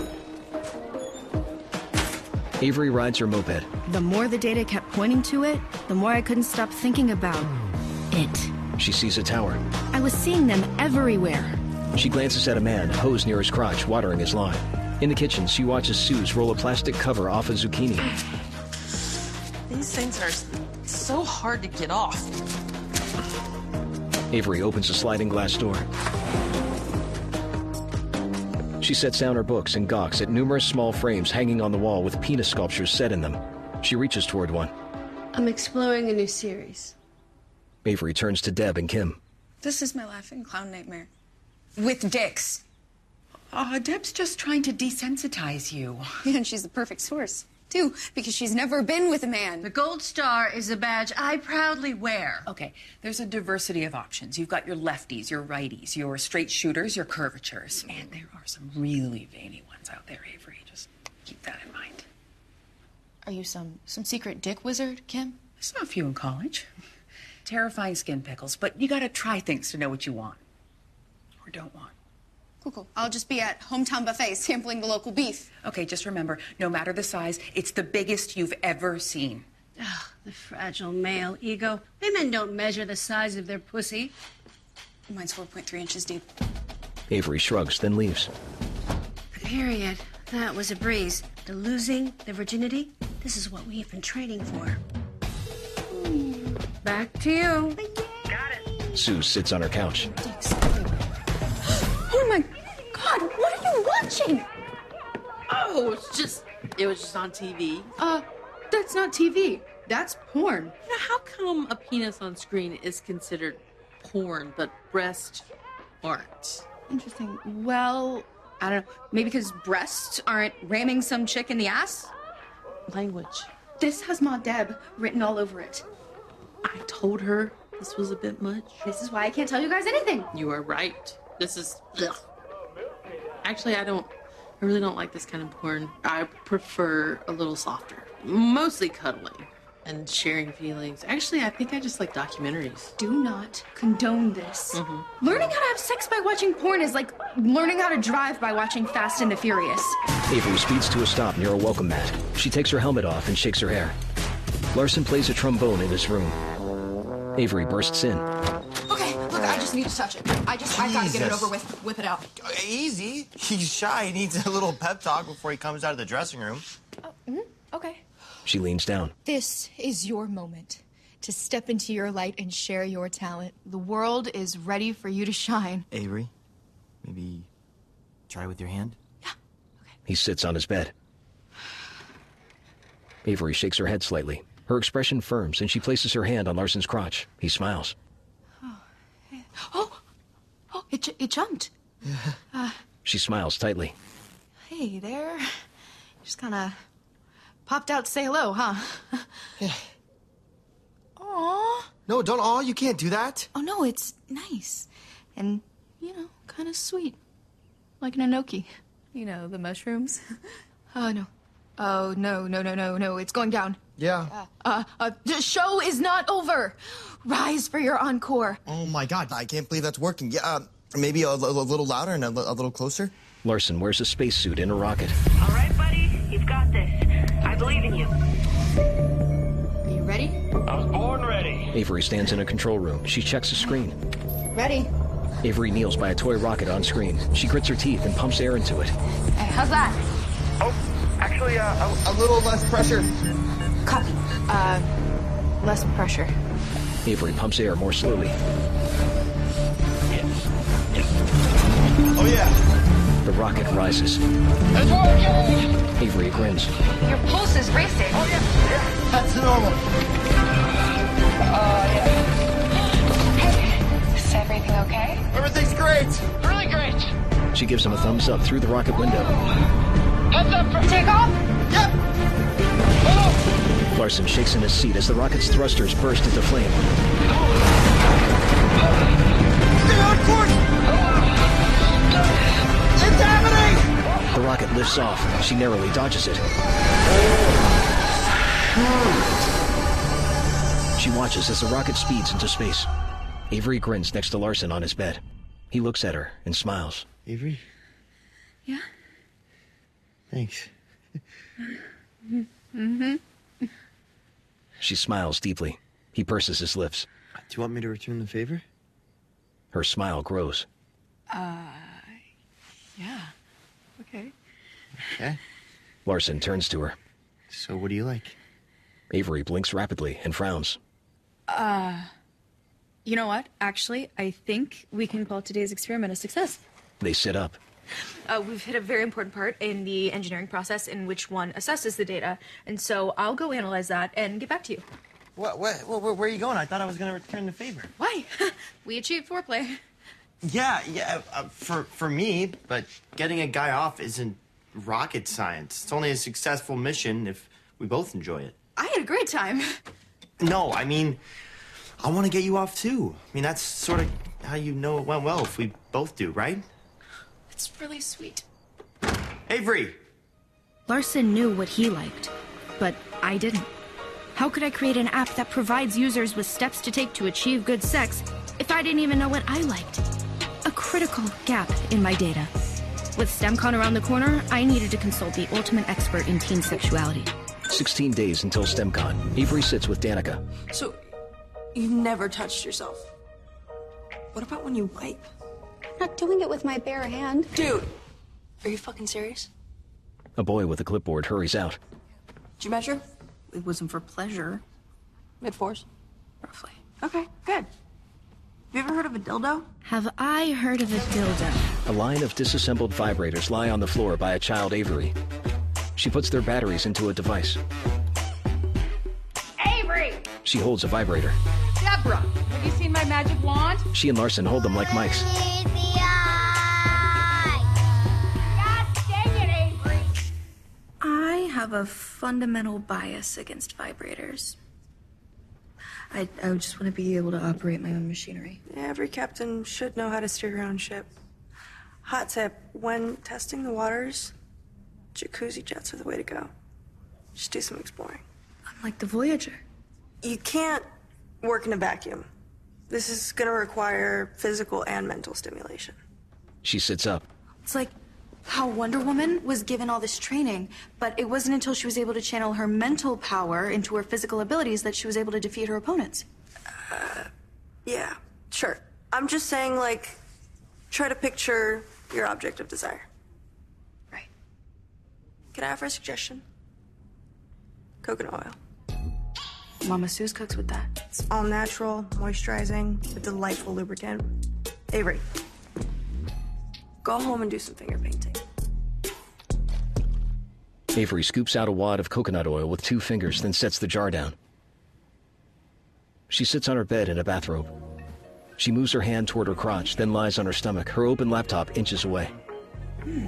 Avery rides her moped. The more the data kept pointing to it, the more I couldn't stop thinking about it. She sees a tower. I was seeing them everywhere. She glances at a man, hose near his crotch, watering his lawn. In the kitchen, she watches Suze roll a plastic cover off a zucchini. These things are so hard to get off. Avery opens a sliding glass door. She sets down her books and gawks at numerous small frames hanging on the wall with penis sculptures set in them. She reaches toward one. I'm exploring a new series. Avery turns to Deb and Kim. This is my laughing clown nightmare. With dicks. Uh, Deb's just trying to desensitize you. Yeah, and she's the perfect source, too, because she's never been with a man. The gold star is a badge I proudly wear. Okay, there's a diversity of options. You've got your lefties, your righties, your straight shooters, your curvatures. And there are some really veiny ones out there, Avery. Just keep that in mind. Are you some, some secret dick wizard, Kim? I saw a few in college. Terrifying skin pickles, but you gotta try things to know what you want. Or don't want. Cool, cool. I'll just be at Hometown Buffet sampling the local beef. Okay, just remember, no matter the size, it's the biggest you've ever seen. Ugh, the fragile male ego. Women don't measure the size of their pussy. Mine's four point three inches deep. Avery shrugs, then leaves. Period. That was a breeze. The losing, the virginity, this is what we have been training for. Back to you. Suze sits on her couch. Oh my God, what are you watching? Oh, it's just, it was just on T V. Uh, that's not T V. That's porn. Now, how come a penis on screen is considered porn, but breasts aren't? Interesting. Well, I don't know. Maybe because breasts aren't ramming some chick in the ass? Language. This has Ma Deb written all over it. I told her this was a bit much. This is why I can't tell you guys anything. You are right. This is... Ugh. Actually, I don't... I really don't like this kind of porn. I prefer a little softer. Mostly cuddling and sharing feelings. Actually, I think I just like documentaries. Do not condone this. Mm-hmm. Learning how to have sex by watching porn is like learning how to drive by watching Fast and the Furious. Avery speeds to a stop near a welcome mat. She takes her helmet off and shakes her hair. Larson plays a trombone in his room. Avery bursts in. Okay, look, I just need to touch it. I just, I gotta get it over with. Whip it out. Easy. He's shy. He needs a little pep talk before he comes out of the dressing room. Oh, mm, okay. She leans down. This is your moment to step into your light and share your talent. The world is ready for you to shine. Avery, maybe try with your hand? He sits on his bed. Avery shakes her head slightly. Her expression firms, and she places her hand on Larson's crotch. He smiles. Oh, oh, oh it, ju- it jumped. Uh, She smiles tightly. hey there. Just kind of popped out to say hello, huh? Yeah. Aw. No, don't aw. You can't do that. Oh, no, it's nice. And, you know, kind of sweet. Like an enoki. You know, the mushrooms. Oh, no. Oh, no, no, no, no, no. It's going down. Yeah. Uh, uh, uh, the show is not over. Rise for your encore. Oh, my God. I can't believe that's working. Yeah, uh, maybe a, a, a little louder and a, a little closer. Larson wears a spacesuit and a rocket. All right, buddy. You've got this. I believe in you. Are you ready? I was born ready. Avery stands in a control room. She checks the screen. Ready? Avery kneels by a toy rocket on screen. She grits her teeth and pumps air into it. Hey, how's that? Oh, actually, uh, a, a little less pressure. Copy. Uh, less pressure. Avery pumps air more slowly. Oh, yeah. The rocket rises. It's working! Avery grins. Your pulse is racing. Oh, yeah. Yeah, that's normal. Uh, yeah. Is everything okay? Everything's great. Really great. She gives him a thumbs up through the rocket window. Heads up for takeoff. Yep. Hello. Larson shakes in his seat as the rocket's thrusters burst into flame. Stay on course. It's happening. The rocket lifts off. She narrowly dodges it. She watches as the rocket speeds into space. Avery grins next to Larson on his bed. He looks at her and smiles. Avery? Yeah? Thanks. Mm-hmm. She smiles deeply. He purses his lips. Do you want me to return the favor? Her smile grows. Uh, yeah. Okay. Okay. Larson turns to her. So what do you like? Avery blinks rapidly and frowns. Uh, you know what? Actually, I think we can call today's experiment a success. They sit up. Uh, we've hit a very important part in the engineering process in which one assesses the data, and so I'll go analyze that and get back to you. What? What? Where, where are you going? I thought I was going to return the favor. Why? We achieved foreplay. Yeah, yeah, uh, for for me, but getting a guy off isn't rocket science. It's only a successful mission if we both enjoy it. I had a great time. No, I mean, I want to get you off too. I mean, that's sort of how you know it went well if we both do, right? It's really sweet. Avery! Larson knew what he liked, but I didn't. How could I create an app that provides users with steps to take to achieve good sex if I didn't even know what I liked? A critical gap in my data. With STEMCon around the corner, I needed to consult the ultimate expert in teen sexuality. Sixteen days until STEMCon. Avery sits with Danica. So, you've never touched yourself. What about when you wipe? I'm not doing it with my bare hand. Dude, are you fucking serious? A boy with a clipboard hurries out. Did you measure? It wasn't for pleasure. Mid-fours? Roughly. Okay, good. Have you ever heard of a dildo? Have I heard of a dildo? A line of disassembled vibrators lie on the floor by a child Avery. She puts their batteries into a device. Avery! She holds a vibrator. Deborah, have you seen my magic wand? She and Larson hold them like mics. I have a fundamental bias against vibrators. I, I just want to be able to operate my own machinery. Every captain should know how to steer your own ship. Hot tip, when testing the waters, jacuzzi jets are the way to go. Just do some exploring. Unlike the Voyager. You can't work in a vacuum. This is gonna require physical and mental stimulation. She sits up. It's like how Wonder Woman was given all this training, but it wasn't until she was able to channel her mental power into her physical abilities that she was able to defeat her opponents. Uh, yeah, sure. I'm just saying, like, try to picture your object of desire. Right. Can I offer a suggestion? Coconut oil. Mama Sue's cooks with that. It's all natural, moisturizing, a delightful lubricant. Avery, go home and do some finger painting. Avery scoops out a wad of coconut oil with two fingers, then sets the jar down. She sits on her bed in a bathrobe. She moves her hand toward her crotch, then lies on her stomach, her open laptop inches away. Hmm.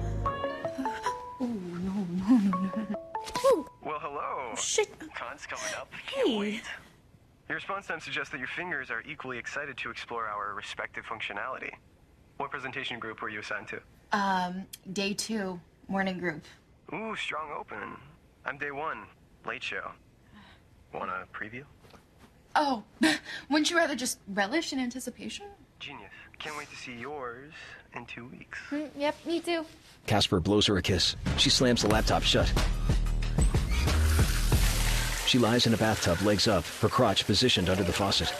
Well, hello. Shit. Con's coming up. Can't wait. Your response time suggests that your fingers are equally excited to explore our respective functionality. What presentation group were you assigned to? Um, day two, morning group. Ooh, strong open. I'm day one, late show. Want a preview? Oh, wouldn't you rather just relish in anticipation? Genius. Can't wait to see yours in two weeks. Mm, yep, me too. Casper blows her a kiss. She slams the laptop shut. She lies in a bathtub, legs up, her crotch positioned under the faucet.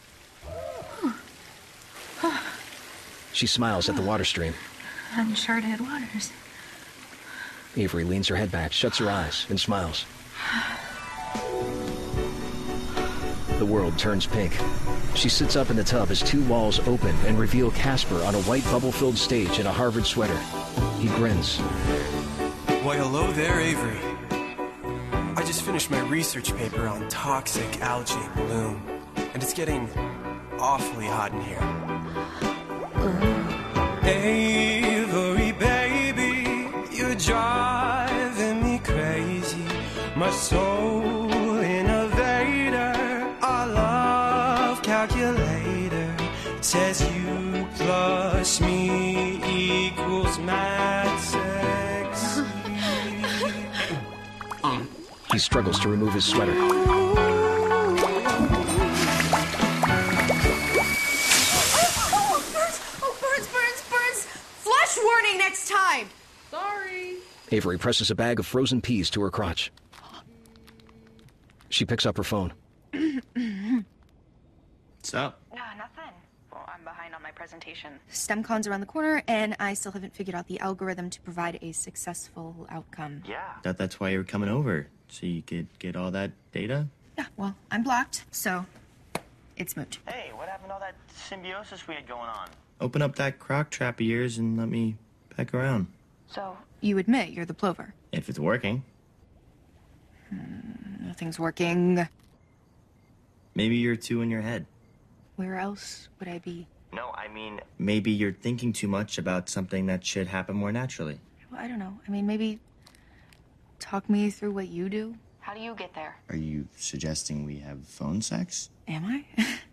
She smiles at the water stream. Uncharted waters. Avery leans her head back, shuts her eyes, and smiles. The world turns pink. She sits up in the tub as two walls open and reveal Casper on a white bubble-filled stage in a Harvard sweater. He grins. Why, hello there, Avery. I just finished my research paper on toxic algae bloom, and it's getting awfully hot in here. Avery, baby, you're driving me crazy. My soul innovator, our love calculator says you plus me equals mad sexy. He struggles to remove his sweater. Warning next time! Sorry. Avery presses a bag of frozen peas to her crotch. She picks up her phone. What's up? No, nothing. Well, I'm behind on my presentation. STEMCon's around the corner, and I still haven't figured out the algorithm to provide a successful outcome. Yeah. That, that's why you were coming over, so you could get all that data? Yeah, well, I'm blocked, so it's moot. Hey, what happened to all that symbiosis we had going on? Open up that croc trap of yours and let me peck around. So, you admit you're the plover? If it's working. Hmm, nothing's working. Maybe you're two in your head. Where else would I be? No, I mean, maybe you're thinking too much about something that should happen more naturally. Well, I don't know. I mean, maybe talk me through what you do. How do you get there? Are you suggesting we have phone sex? Am I?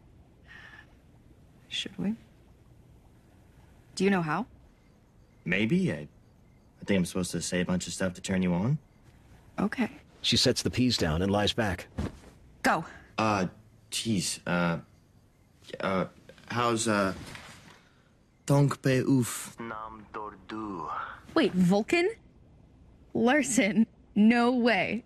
Should we? Do you know how? Maybe. I, I think I'm supposed to say a bunch of stuff to turn you on. Okay. She sets the peas down and lies back. Go. Uh, geez. Uh, uh, how's, uh... Tonk pe ouf. Nam dordu. Wait, Vulcan? Larson? No way.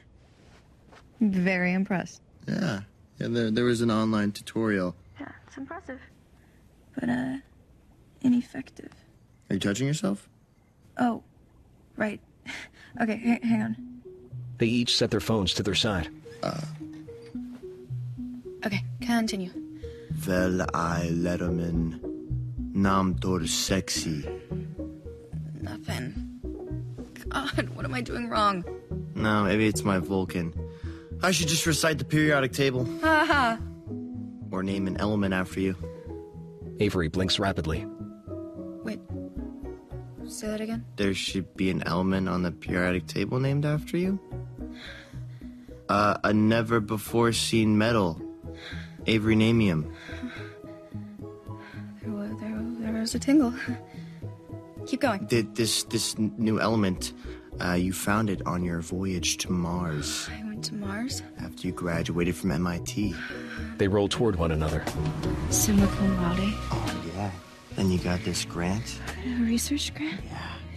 Very impressed. Yeah. Yeah, there, there was an online tutorial. Yeah, it's impressive. But, uh... ineffective. Are you touching yourself? Oh, right. Okay, h- hang on. They each set their phones to their side. Uh. Okay, continue. Vel I Letterman. Nam tor sexy. Nothing. God, what am I doing wrong? No, maybe it's my Vulcan. I should just recite the periodic table. Haha. Or name an element after you. Avery blinks rapidly. Wait. Say that again? There should be an element on the periodic table named after you? Uh, a never-before-seen metal. Averynamium. There was, there, there was a tingle. Keep going. The, this, this new element, uh, you found it on your voyage to Mars. I went to Mars? After you graduated from M I T. They roll toward one another. Summa cum laude. Oh, yeah. And you got this grant? A research grant? Yeah.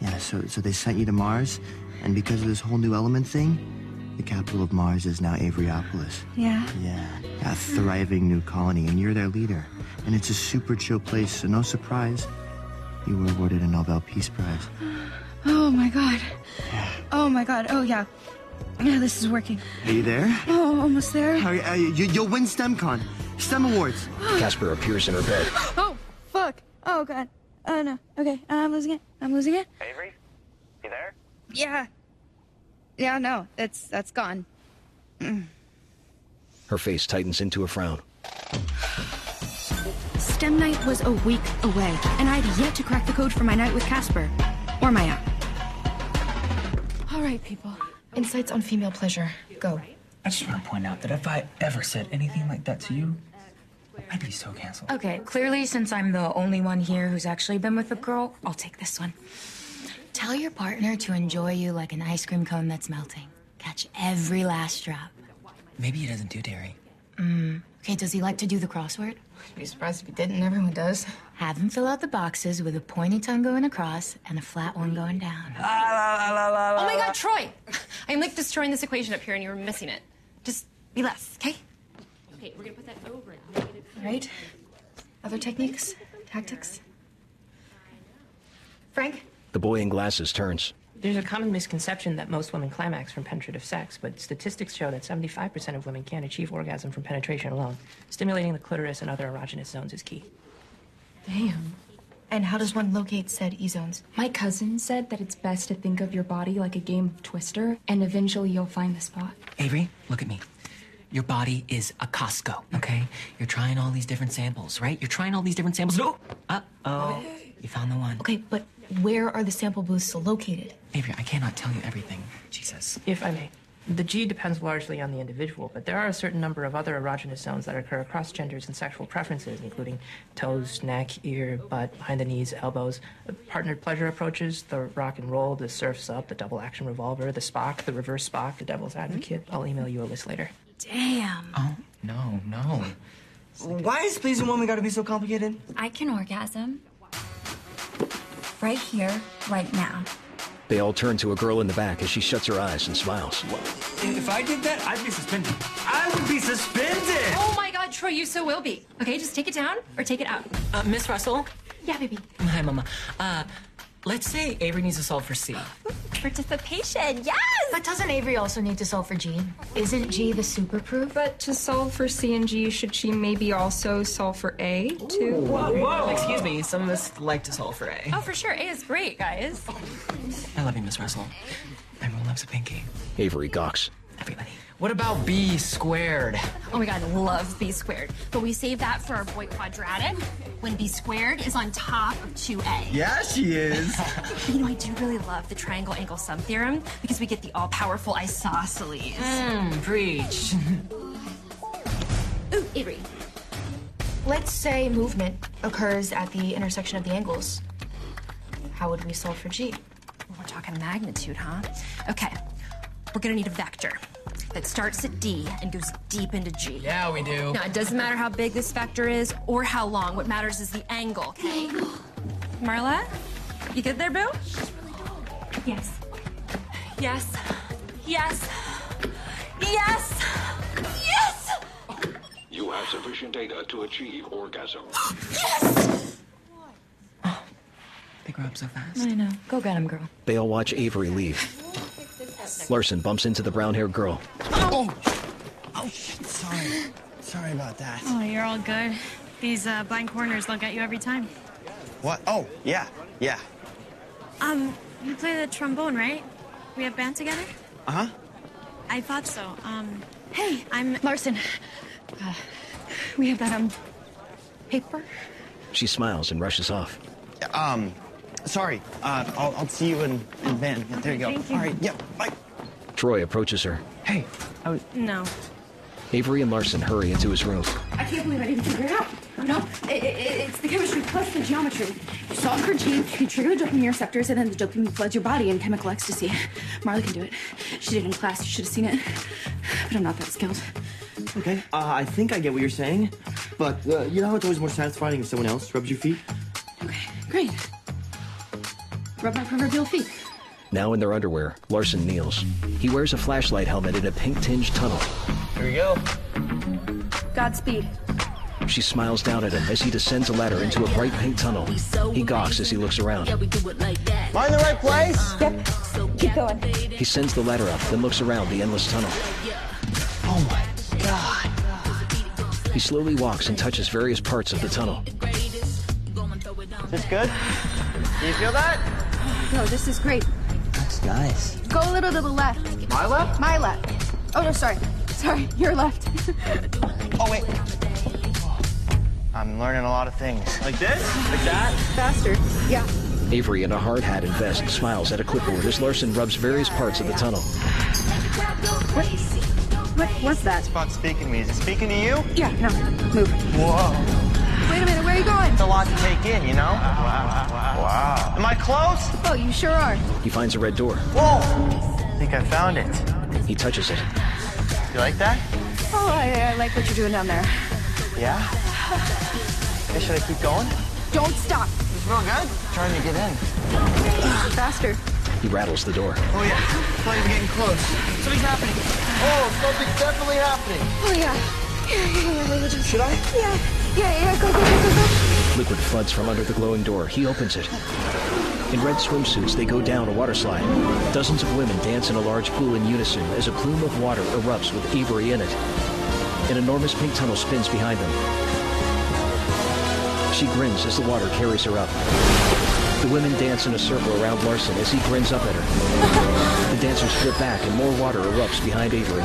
Yeah, so, so they sent you to Mars, and because of this whole new element thing, the capital of Mars is now Averyopolis. Yeah? Yeah, a thriving new colony, and you're their leader. And it's a super chill place, so no surprise, you were awarded a Nobel Peace Prize. Oh my god. Oh my god. Oh yeah. Yeah, this is working. Are you there? Oh, almost there. Are, are you, you'll win STEMCon. STEM Awards. Casper appears in her bed. Oh, fuck. Oh god. Oh no. Okay, I'm losing it. I'm losing it. Avery? You there? Yeah. Yeah, no, that's that's gone. Mm. Her face tightens into a frown. STEM night was a week away, and I'd yet to crack the code for my night with Casper. Or my app. All right, people. Insights on female pleasure. Go. I just want to point out that if I ever said anything like that to you, I'd be so canceled. Okay, clearly, since I'm the only one here who's actually been with a girl, I'll take this one. Tell your partner to enjoy you like an ice cream cone that's melting. Catch every last drop. Maybe he doesn't do dairy. Mm. Okay, does he like to do the crossword? I'd be surprised if he didn't. Everyone does. Have him fill out the boxes with a pointy tongue going across and a flat one going down. Oh my god, Troy! I'm like destroying this equation up here and you were missing it. Just be less, okay? Okay, we're gonna put that over it. All right. Other techniques? Tactics? Frank? The boy in glasses turns. There's a common misconception that most women climax from penetrative sex, but statistics show that seventy-five percent of women can't achieve orgasm from penetration alone. Stimulating the clitoris and other erogenous zones is key. Damn. And how does one locate said E-zones? My cousin said that it's best to think of your body like a game of Twister, and eventually you'll find the spot. Avery, look at me. Your body is a Costco, okay? You're trying all these different samples, right? You're trying all these different samples. Oh, uh-oh. You found the one. Okay, but where are the sample booths located? Avery, I cannot tell you everything. Jesus. If I may. The G depends largely on the individual, but there are a certain number of other erogenous zones that occur across genders and sexual preferences, including toes, neck, ear, butt, behind the knees, elbows, partnered pleasure approaches, the rock and roll, the surf's up, the double action revolver, the Spock, the reverse Spock, the devil's advocate. I'll email you a list later. Damn. Oh, no, no. Why is pleasing woman gotta be so complicated? I can orgasm. Right here, right now. They all turn to a girl in the back as she shuts her eyes and smiles. If I did that, I'd be suspended. I would be suspended! Oh my god, Troy, you so will be. Okay, just take it down or take it out. Uh, Miss Russell? Yeah, baby. Hi, Mama. Uh, let's say Avery needs to solve for C. Participation, yes! But doesn't Avery also need to solve for G? Isn't G the super proof? But to solve for C and G, should she maybe also solve for A, too? Whoa, whoa! Excuse me, some of us like to solve for A. Oh, for sure. A is great, guys. I love you, Miss Russell. Everyone loves a pinky. Avery gawks. Everybody. What about B squared? Oh my god, love B squared. But we save that for our boy quadratic when B squared is on top of two A. Yeah, she is. You know, I do really love the triangle angle sum theorem because we get the all-powerful isosceles. Mmm, preach. Ooh, Avery. Let's say movement occurs at the intersection of the angles. How would we solve for G? We're talking magnitude, huh? Okay, we're gonna need a vector that starts at D and goes deep into G. Yeah, we do. Now, it doesn't matter how big this vector is or how long. What matters is the angle, okay? Marla, you good there, boo? Yes. Yes. Yes. Yes. Yes! You have sufficient data to achieve orgasm. Yes! They grow up so fast. I know. Go get him, girl. They all watch Avery leave. Larson bumps into the brown-haired girl. Oh! Oh, shit, sorry. Sorry about that. Oh, you're all good. These uh, blind corners, they'll get you every time. What? Oh, yeah, yeah. Um, you play the trombone, right? We have band together? Uh-huh. I thought so. Um, hey, I'm... Larson, uh, we have that, um, paper? She smiles and rushes off. Um, sorry. Uh, I'll, I'll see you in, in van. Yeah, there you go. Thank you. All right, yeah, bye. Troy approaches her. Hey, I was... No. Avery and Larson hurry into his room. I can't believe I didn't figure it out. No, it, it, it's the chemistry plus the geometry. You solve for G, you trigger the dopamine receptors, and then the dopamine floods your body in chemical ecstasy. Marley can do it. She did it in class. You should have seen it. But I'm not that skilled. Okay, uh, I think I get what you're saying. But uh, you know how it's always more satisfying if someone else rubs your feet? Okay, great. rub my proverbial feet. Now in their underwear, Larson kneels. He wears a flashlight helmet in a pink-tinged tunnel. Here we go. Godspeed. She smiles down at him as he descends a ladder into a bright pink tunnel. He gawks as he looks around. Am I in the right place? Yep. Keep going. He sends the ladder up, then looks around the endless tunnel. Oh my God. He slowly walks and touches various parts of the tunnel. Is this good? Do you feel that? No, this is great. That's nice. Go a little to the left. My left? My left. Oh, no, sorry. Sorry, your left. Oh, wait. I'm learning a lot of things. Like this? Like that? Faster. Yeah. Avery, in a hard hat and vest, smiles at a clipboard as Larson rubs various parts of the tunnel. What? What? What's that? Spot speaking to me. Is it speaking to you? Yeah, no. Move. Whoa. Wait a minute, where are you going? It's a lot to take in, you know? Wow, wow, wow. Am I close? Oh, you sure are. He finds a red door. Whoa! I think I found it. He touches it. You like that? Oh, I, I like what you're doing down there. Yeah? Hey, should I keep going? Don't stop. It's real good. Trying to get in. Faster. He rattles the door. Oh, yeah? I thought you were getting close. Something's happening. Oh, something's definitely happening. Oh, yeah. Yeah, yeah, yeah, yeah. Should I? Yeah. Yeah, yeah, go, go, go, go, go. Liquid floods from under the glowing door. He opens it. In red swimsuits, they go down a water slide. Dozens of women dance in a large pool in unison as a plume of water erupts with Avery in it. An enormous pink tunnel spins behind them. She grins as the water carries her up. The women dance in a circle around Larson as he grins up at her. The dancers flip back and more water erupts behind Avery.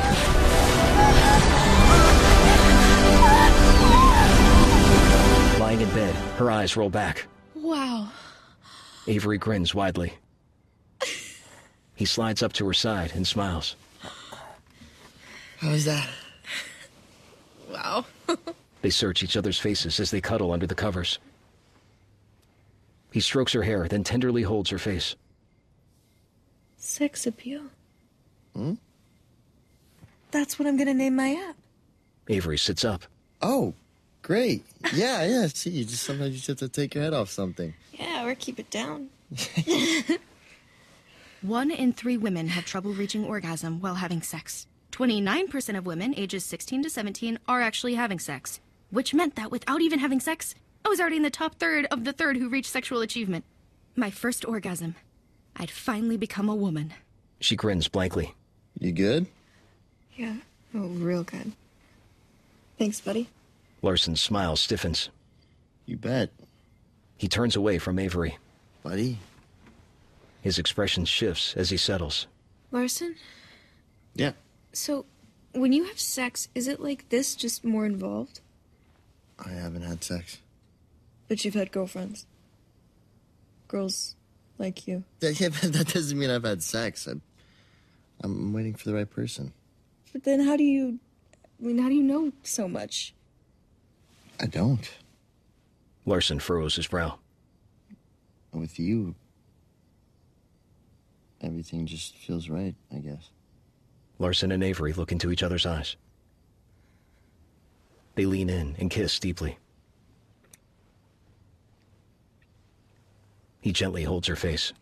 Lying in bed, her eyes roll back. Wow. Avery grins widely. He slides up to her side and smiles. How was that? Wow. They search each other's faces as they cuddle under the covers. He strokes her hair, then tenderly holds her face. Sex appeal. Hmm? That's what I'm gonna name my app. Avery sits up. Oh, great. Yeah, yeah. See, you just sometimes you just have to take your head off something. Yeah, or keep it down. One in three women have trouble reaching orgasm while having sex. twenty-nine percent of women ages sixteen to seventeen are actually having sex, which meant that without even having sex, I was already in the top third of the third who reached sexual achievement. My first orgasm. I'd finally become a woman. She grins blankly. You good? Yeah, oh, real good. Thanks, buddy. Larson's smile stiffens. You bet. He turns away from Avery. Buddy? His expression shifts as he settles. Larson? Yeah. So, when you have sex, is it like this, just more involved? I haven't had sex. But you've had girlfriends. Girls like you. Yeah, yeah, but that doesn't mean I've had sex. I'm, I'm waiting for the right person. But then how do you... I mean, how do you know so much? I don't. Larson furrows his brow. With you, everything just feels right, I guess. Larson and Avery look into each other's eyes. They lean in and kiss deeply. He gently holds her face.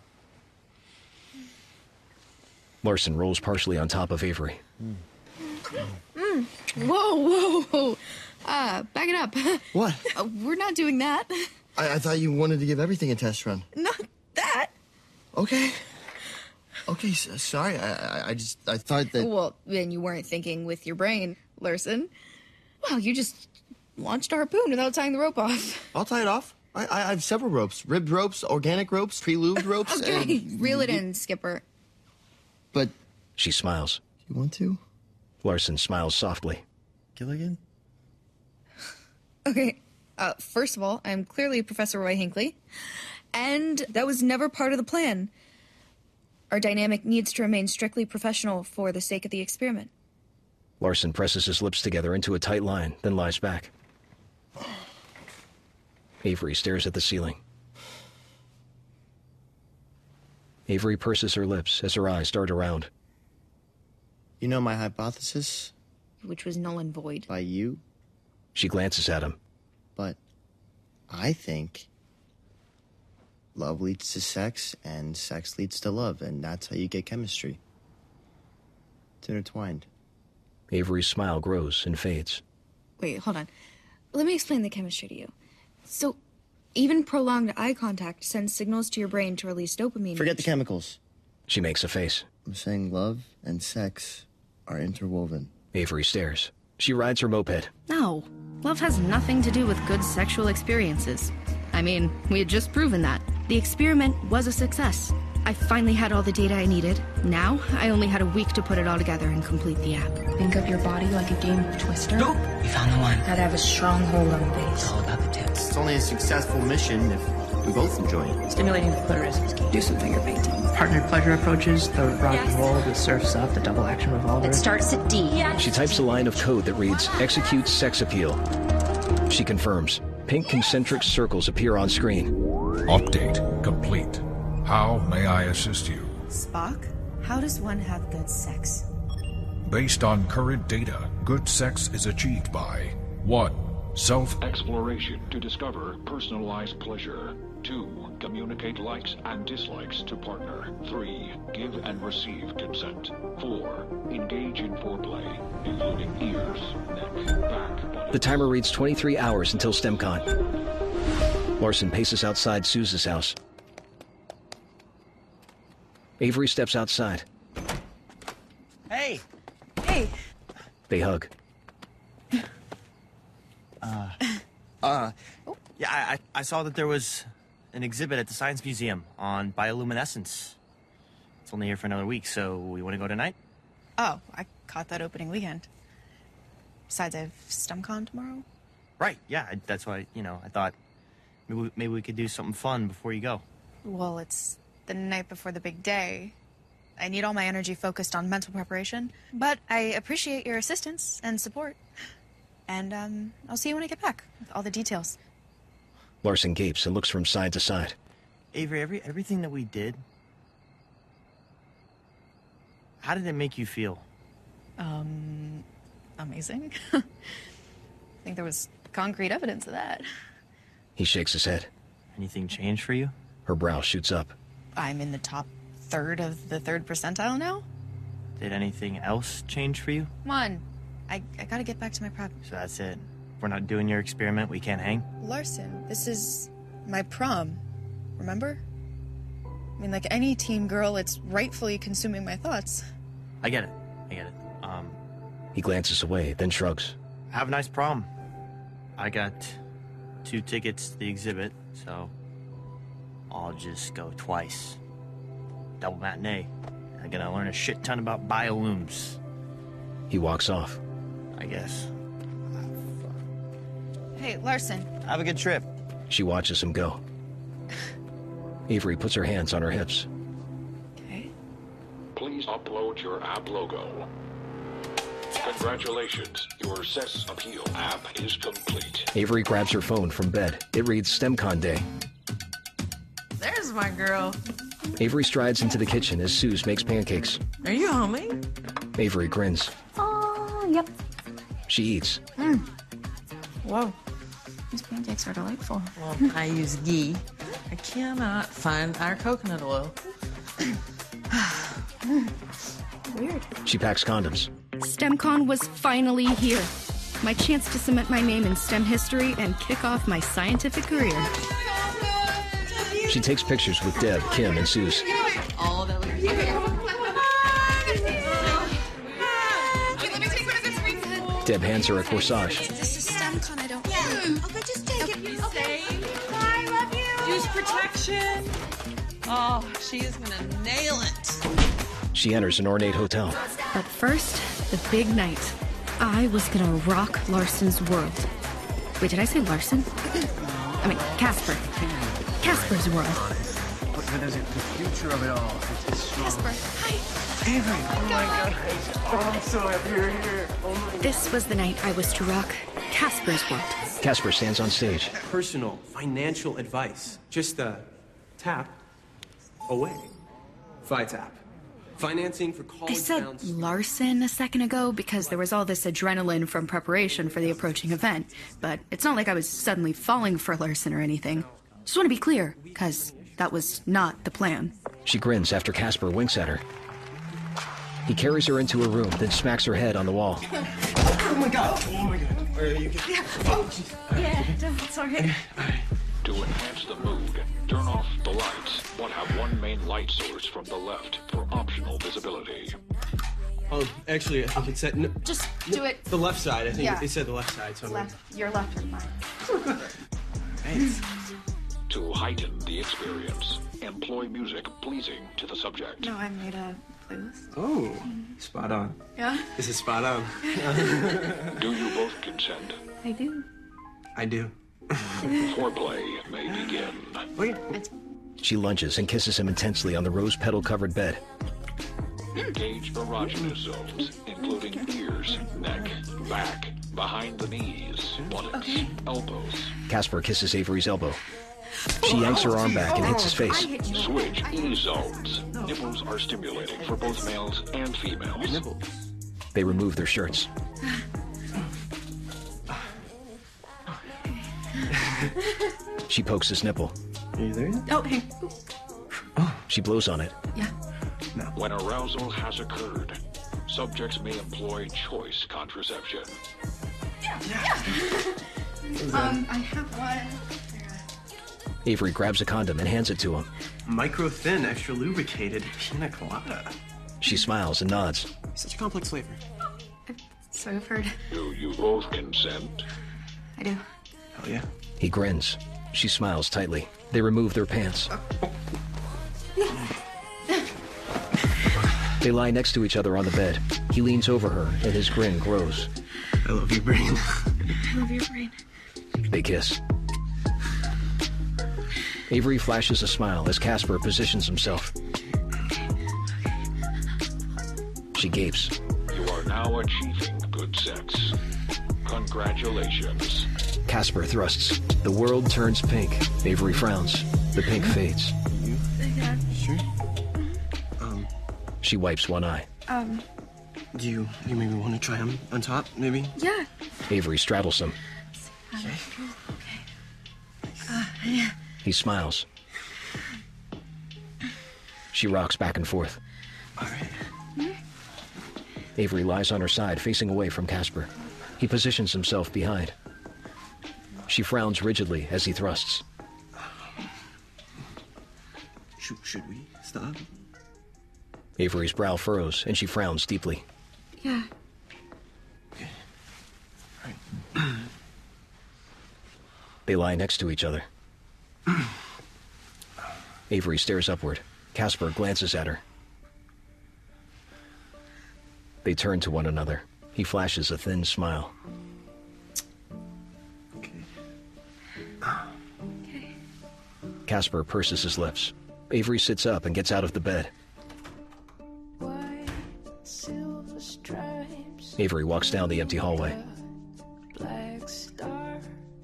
Larson rolls partially on top of Avery. Mm. Mm. Whoa, whoa, whoa. Uh, back it up. What? Uh, we're not doing that. I, I thought you wanted to give everything a test run. Not that. Okay. Okay, so, sorry. I, I, I just, I thought that... Well, then you weren't thinking with your brain, Larson. Well, you just launched a harpoon without tying the rope off. I'll tie it off. I, I have several ropes. Ribbed ropes, organic ropes, pre-lubed ropes. Okay, and... reel it in, Skipper. But... She smiles. You want to? Larson smiles softly. Gilligan? Okay, uh, first of all, I'm clearly Professor Roy Hinckley. And that was never part of the plan. Our dynamic needs to remain strictly professional for the sake of the experiment. Larson presses his lips together into a tight line, then lies back. Avery stares at the ceiling. Avery purses her lips as her eyes dart around. You know my hypothesis? Which was null and void. By you? She glances at him. But I think love leads to sex, and sex leads to love, and that's how you get chemistry. It's intertwined. Avery's smile grows and fades. Wait, hold on. Let me explain the chemistry to you. So, even prolonged eye contact sends signals to your brain to release dopamine. Forget the chemicals. She makes a face. I'm saying love and sex are interwoven. Avery stares. She rides her moped. No, love has nothing to do with good sexual experiences. I mean, we had just proven that. The experiment was a success. I finally had all the data I needed. Now, I only had a week to put it all together and complete the app. Think of your body like a game of Twister. Nope. You found the one. Gotta have a strong hold on the base. It's all about the tits. It's only a successful mission if we both enjoy it. Stimulating the clitoris is key. Do some finger painting. Partnered pleasure approaches, the rock and roll, the surf's up, the double action revolver. It starts at D. She types a line of code that reads, execute sex appeal. She confirms. Pink concentric circles appear on screen. Update complete. How may I assist you? Spock, how does one have good sex? Based on current data, good sex is achieved by one. Self-exploration to discover personalized pleasure. two. Communicate likes and dislikes to partner. three. Give and receive consent. four. Engage in foreplay, including ears, neck, back. The timer reads twenty-three hours until STEMCon. Larson paces outside Sousa's house. Avery steps outside. Hey! Hey! They hug. Uh, uh, yeah, I, I saw that there was an exhibit at the Science Museum on bioluminescence. It's only here for another week, so we want to go tonight? Oh, I caught that opening weekend. Besides, I have STEMCon tomorrow. Right, yeah, I, that's why, you know, I thought maybe we, maybe we could do something fun before you go. Well, it's the night before the big day. I need all my energy focused on mental preparation, but I appreciate your assistance and support. And, um, I'll see you when I get back with all the details. Larson gapes and looks from side to side. Avery, every, everything that we did, how did it make you feel? Um, amazing. I think there was concrete evidence of that. He shakes his head. Anything change for you? Her brow shoots up. I'm in the top third of the third percentile now? Did anything else change for you? Come on. I, I gotta get back to my prep. So that's it. If we're not doing your experiment, we can't hang? Larson, this is my prom. Remember? I mean, like any teen girl, it's rightfully consuming my thoughts. I get it. I get it. Um, he glances away, then shrugs. Have a nice prom. I got two tickets to the exhibit, so I'll just go twice. Double matinee. I'm gonna learn a shit ton about biolooms. He walks off. I guess. Hey, Larson. Have a good trip. She watches him go. Avery puts her hands on her hips. Okay. Please upload your app logo. Congratulations, your sex appeal app is complete. Avery grabs her phone from bed. It reads STEMCon Day. There's my girl. Avery strides into the kitchen as Suze makes pancakes. Are you homie? Avery grins. Oh, yep. She eats. Mm. Whoa. These pancakes are delightful. Well, I use ghee. I cannot find our coconut oil. Weird. She packs condoms. STEMCon was finally here. My chance to cement my name in STEM history and kick off my scientific career. She takes pictures with Deb, Kim, and Suze. All that we Deb hands her a corsage. This is STEMCon, I don't... Yeah. Okay, just take it. Okay. Bye, love you. use protection. Oh, she is gonna nail it. She enters an ornate hotel. But first, the big night. I was gonna rock Larson's world. Wait, did I say Larson? I mean, Casper. Casper's world. But there's the future of it all. It's strong. Casper, hi. Avery, oh my god. Oh, I'm so happy you're here. Oh my god. This was the night I was to rock Casper's world. Casper stands on stage. Personal, financial advice. Just uh, tap away. FiTap. Financing for college I said towns. Larson a second ago because there was all this adrenaline from preparation for the approaching event. But it's not like I was suddenly falling for Larson or anything. Just want to be clear, because that was not the plan. She grins after Casper winks at her. He carries her into a room, then smacks her head on the wall. Oh my god! Oh my god! Are you good? Yeah. Oh, yeah, it's all right. To enhance the mood, turn off the lights, but have one main light source from the left for optional visibility. Oh, actually, I think it said... No, Just do it. The left side. I think Yeah. it said the left side. So I'm Left. Your left is mine. Thanks. To heighten the experience, employ music pleasing to the subject. No, I made a playlist. Oh, spot on. Yeah? This is spot on. Do you both consent? I do. I do. Foreplay may begin. Wait. She lunges and kisses him intensely on the rose petal-covered bed. Engage erogenous zones, including ears, neck, back, behind the knees, buttocks, elbows. Casper kisses Avery's elbow. She yanks her arm back and hits his face. Switch E zones. Nipples are stimulating for both males and females. They remove their shirts. She pokes his nipple. Are you there? Oh, hey. She blows on it. Yeah. When arousal has occurred, subjects may employ choice contraception. Um, I have one. Avery grabs a condom and hands it to him. Micro thin, extra lubricated pina colada. She smiles and nods. Such a complex flavor. So I've heard. Do you both consent? I do. Hell yeah. He grins. She smiles tightly. They remove their pants. They lie next to each other on the bed. He leans over her, and his grin grows. I love your brain. I love your brain. They kiss. Avery flashes a smile as Casper positions himself. She gapes. You are now achieving good sex. Congratulations. Casper thrusts. The world turns pink. Avery frowns. The pink fades. You? Yeah. Sure? Um, She wipes one eye. Um, do you, you maybe want to try him on top, maybe? yeah. Avery straddles him. Okay. Uh, yeah. He smiles. She rocks back and forth. All right. Avery lies on her side, facing away from Casper. He positions himself behind. She frowns rigidly as he thrusts. Should, should we stop? Avery's brow furrows, and she frowns deeply. Yeah. They lie next to each other. Avery stares upward. Casper glances at her. They turn to one another. He flashes a thin smile. Okay. Okay. Casper purses his lips. Avery sits up and gets out of the bed. White, silver stripes, Avery walks down the empty hallway. black star.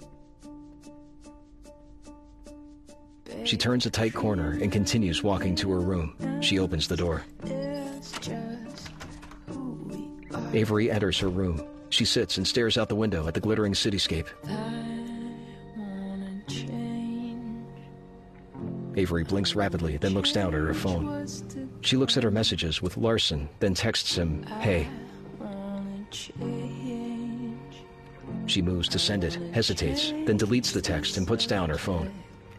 She turns a tight corner and continues walking to her room. She opens the door. It's just who we are. Avery enters her room. She sits and stares out the window at the glittering cityscape. I wanna change. Avery blinks rapidly, then looks down at her phone. She looks at her messages with Larson, then texts him, "Hey." Wanna change. She moves to send it, hesitates, then deletes the text and puts down her phone.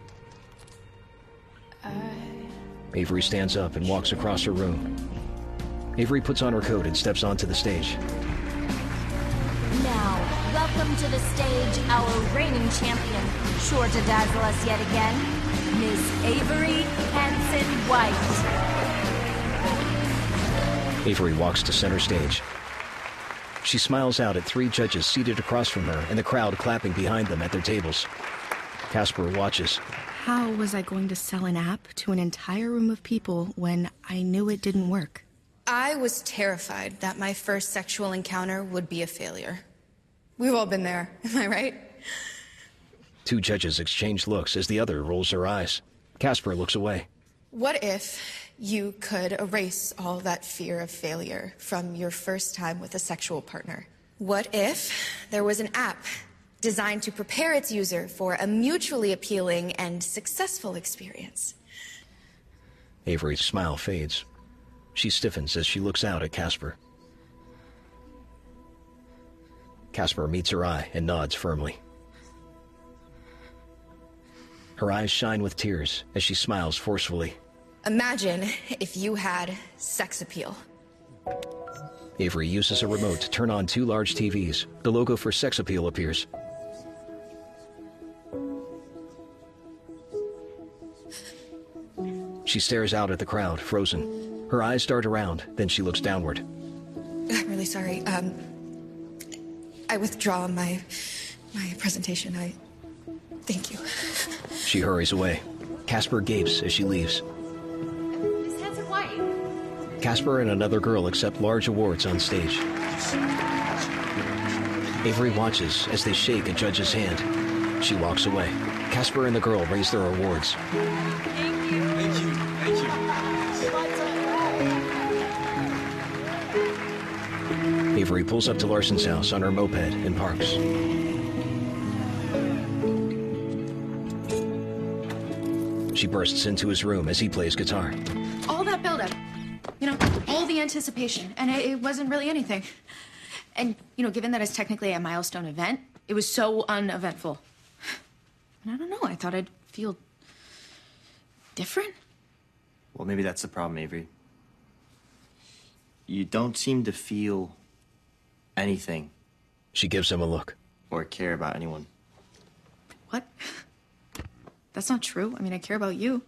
Avery stands up and walks across her room. Avery puts on her coat and steps onto the stage. Now, welcome to the stage, our reigning champion, sure to dazzle us yet again, Miss Avery Hansen-White. Avery walks to center stage. She smiles out at three judges seated across from her and the crowd clapping behind them at their tables. Casper watches. How was I going to sell an app to an entire room of people when I knew it didn't work? I was terrified that my first sexual encounter would be a failure. We've all been there, am I right? Two judges exchange looks as the other rolls her eyes. Casper looks away. What if you could erase all that fear of failure from your first time with a sexual partner? What if there was an app designed to prepare its user for a mutually appealing and successful experience? Avery's smile fades. She stiffens as she looks out at Casper. Casper meets her eye and nods firmly. Her eyes shine with tears as she smiles forcefully. Imagine if you had sex appeal. Avery uses a remote to turn on two large T Vs. The logo for Sex Appeal appears. She stares out at the crowd, frozen. Her eyes dart around, then she looks downward. I'm really sorry. Um, I withdraw my my presentation. I thank you. She hurries away. Casper gapes as she leaves. Miss Hanson-White. Casper and another girl accept large awards on stage. Avery watches as they shake a judge's hand. She walks away. Casper and the girl raise their awards. Thank you. Thank you. Avery pulls up to Larson's house on her moped and parks. She bursts into his room as he plays guitar. All that buildup, you know, all the anticipation, and it, it wasn't really anything. And, you know, given that it's technically a milestone event, it was so uneventful. And I don't know, I thought I'd feel different. Well, maybe that's the problem, Avery. You don't seem to feel anything. She gives him a look. Or care about anyone. What? That's not true. I mean, I care about you.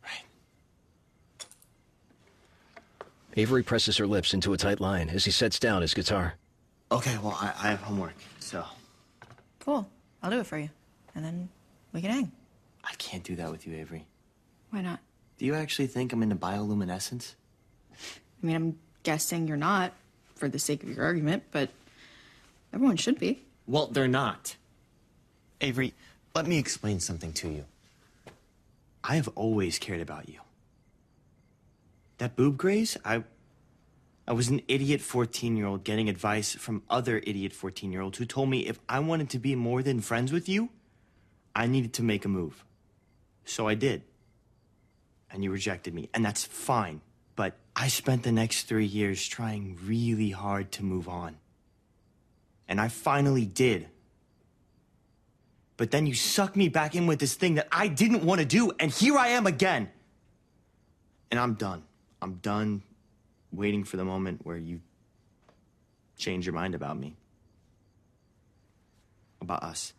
Avery presses her lips into a tight line as he sets down his guitar. Okay, well, I, I have homework, so... Cool. I'll do it for you. And then we can hang. I can't do that with you, Avery. Why not? Do you actually think I'm into bioluminescence? I mean, I'm guessing you're not, for the sake of your argument, but everyone should be. Well, they're not. Avery, let me explain something to you. I have always cared about you. That boob graze, I... I was an idiot fourteen-year-old getting advice from other idiot fourteen-year-olds who told me if I wanted to be more than friends with you, I needed to make a move. So I did. And you rejected me, and that's fine. But I spent the next three years trying really hard to move on. And I finally did. But then you sucked me back in with this thing that I didn't want to do, and here I am again. And I'm done. I'm done waiting for the moment where you change your mind about me. About us.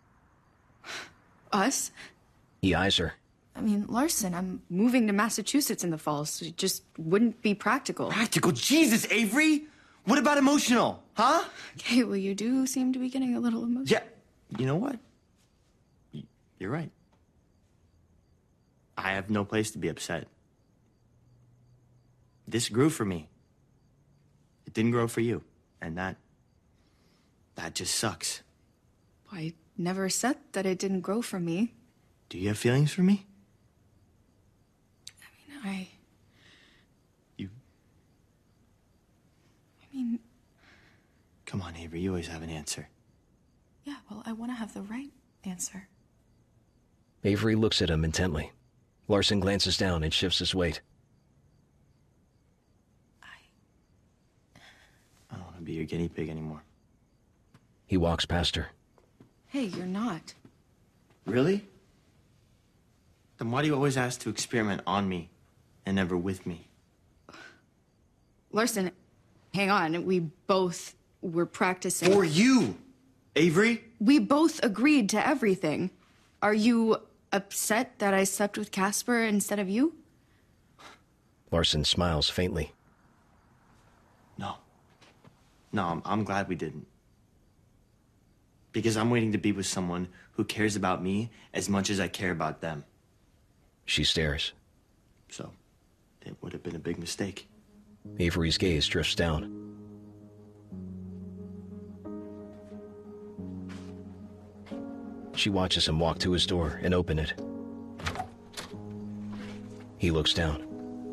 Us? He eyes her. I mean, Larson, I'm moving to Massachusetts in the fall, so it just wouldn't be practical. Practical? Jesus, Avery! What about emotional, huh? Okay, well, you do seem to be getting a little emotional. Yeah, you know what? Y- You're right. I have no place to be upset. This grew for me. It didn't grow for you, and that... that just sucks. I never said that it didn't grow for me. Do you have feelings for me? I mean, I... You... I mean... Come on, Avery, you always have an answer. Yeah, well, I want to have the right answer. Avery looks at him intently. Larson glances down and shifts his weight. I don't want to be your guinea pig anymore. He walks past her. Hey, you're not. Really? Then why do you always ask to experiment on me and never with me? Larson, hang on. We both were practicing. For you, Avery? We both agreed to everything. Are you upset that I slept with Casper instead of you? Larson smiles faintly. No. No, I'm, I'm glad we didn't. Because I'm waiting to be with someone who cares about me as much as I care about them. She stares. So, it would have been a big mistake. Avery's gaze drifts down. She watches him walk to his door and open it. He looks down.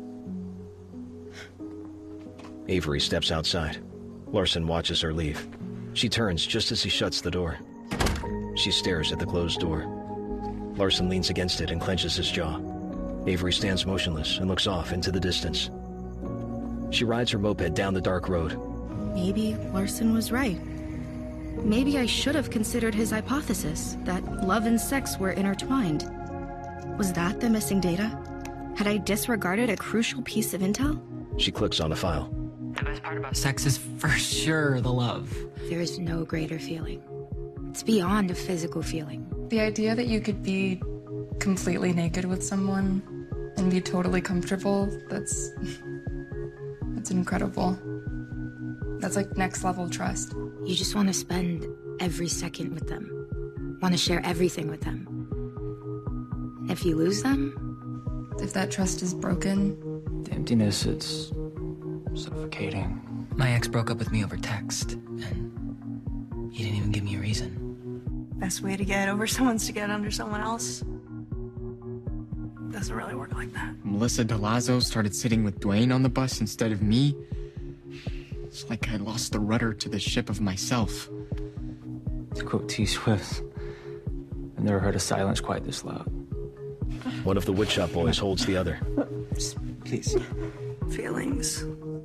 Avery steps outside. Larson watches her leave. She turns just as he shuts the door. She stares at the closed door. Larson leans against it and clenches his jaw. Avery stands motionless and looks off into the distance. She rides her moped down the dark road. Maybe Larson was right. Maybe I should have considered his hypothesis that love and sex were intertwined. Was that the missing data? Had I disregarded a crucial piece of intel? She clicks on the file. The best part about sex is for sure the love. There is no greater feeling. It's beyond a physical feeling. The idea that you could be completely naked with someone and be totally comfortable, that's... that's incredible. That's like next level trust. You just want to spend every second with them. Want to share everything with them. If you lose them... If that trust is broken... The emptiness, it's suffocating. My ex broke up with me over text, and he didn't even give me a reason. Best way to get over someone's to get under someone else. Doesn't really work like that. Melissa DeLazzo started sitting with Dwayne on the bus instead of me. It's like I lost the rudder to the ship of myself. To quote T. Swift, I've never heard a silence quite this loud. One of the woodshop boys holds the other. Please. Feelings.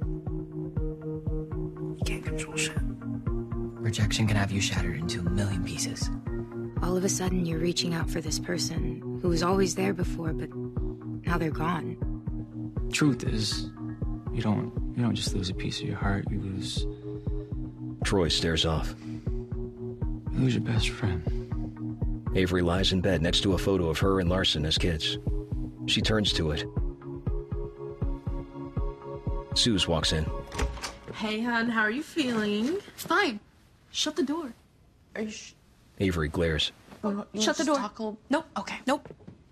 You can't control shit. Rejection can have you shattered into a million pieces. All of a sudden, you're reaching out for this person who was always there before, but now they're gone. Truth is, you don't you don't just lose a piece of your heart, you lose... Troy stares off. You lose your best friend. Avery lies in bed next to a photo of her and Larson as kids. She turns to it. Suze walks in. Hey, hon, how are you feeling? Fine. Shut the door. Are you sh- Avery glares. Oh, Shut the door. Talk... Nope. Okay. Nope.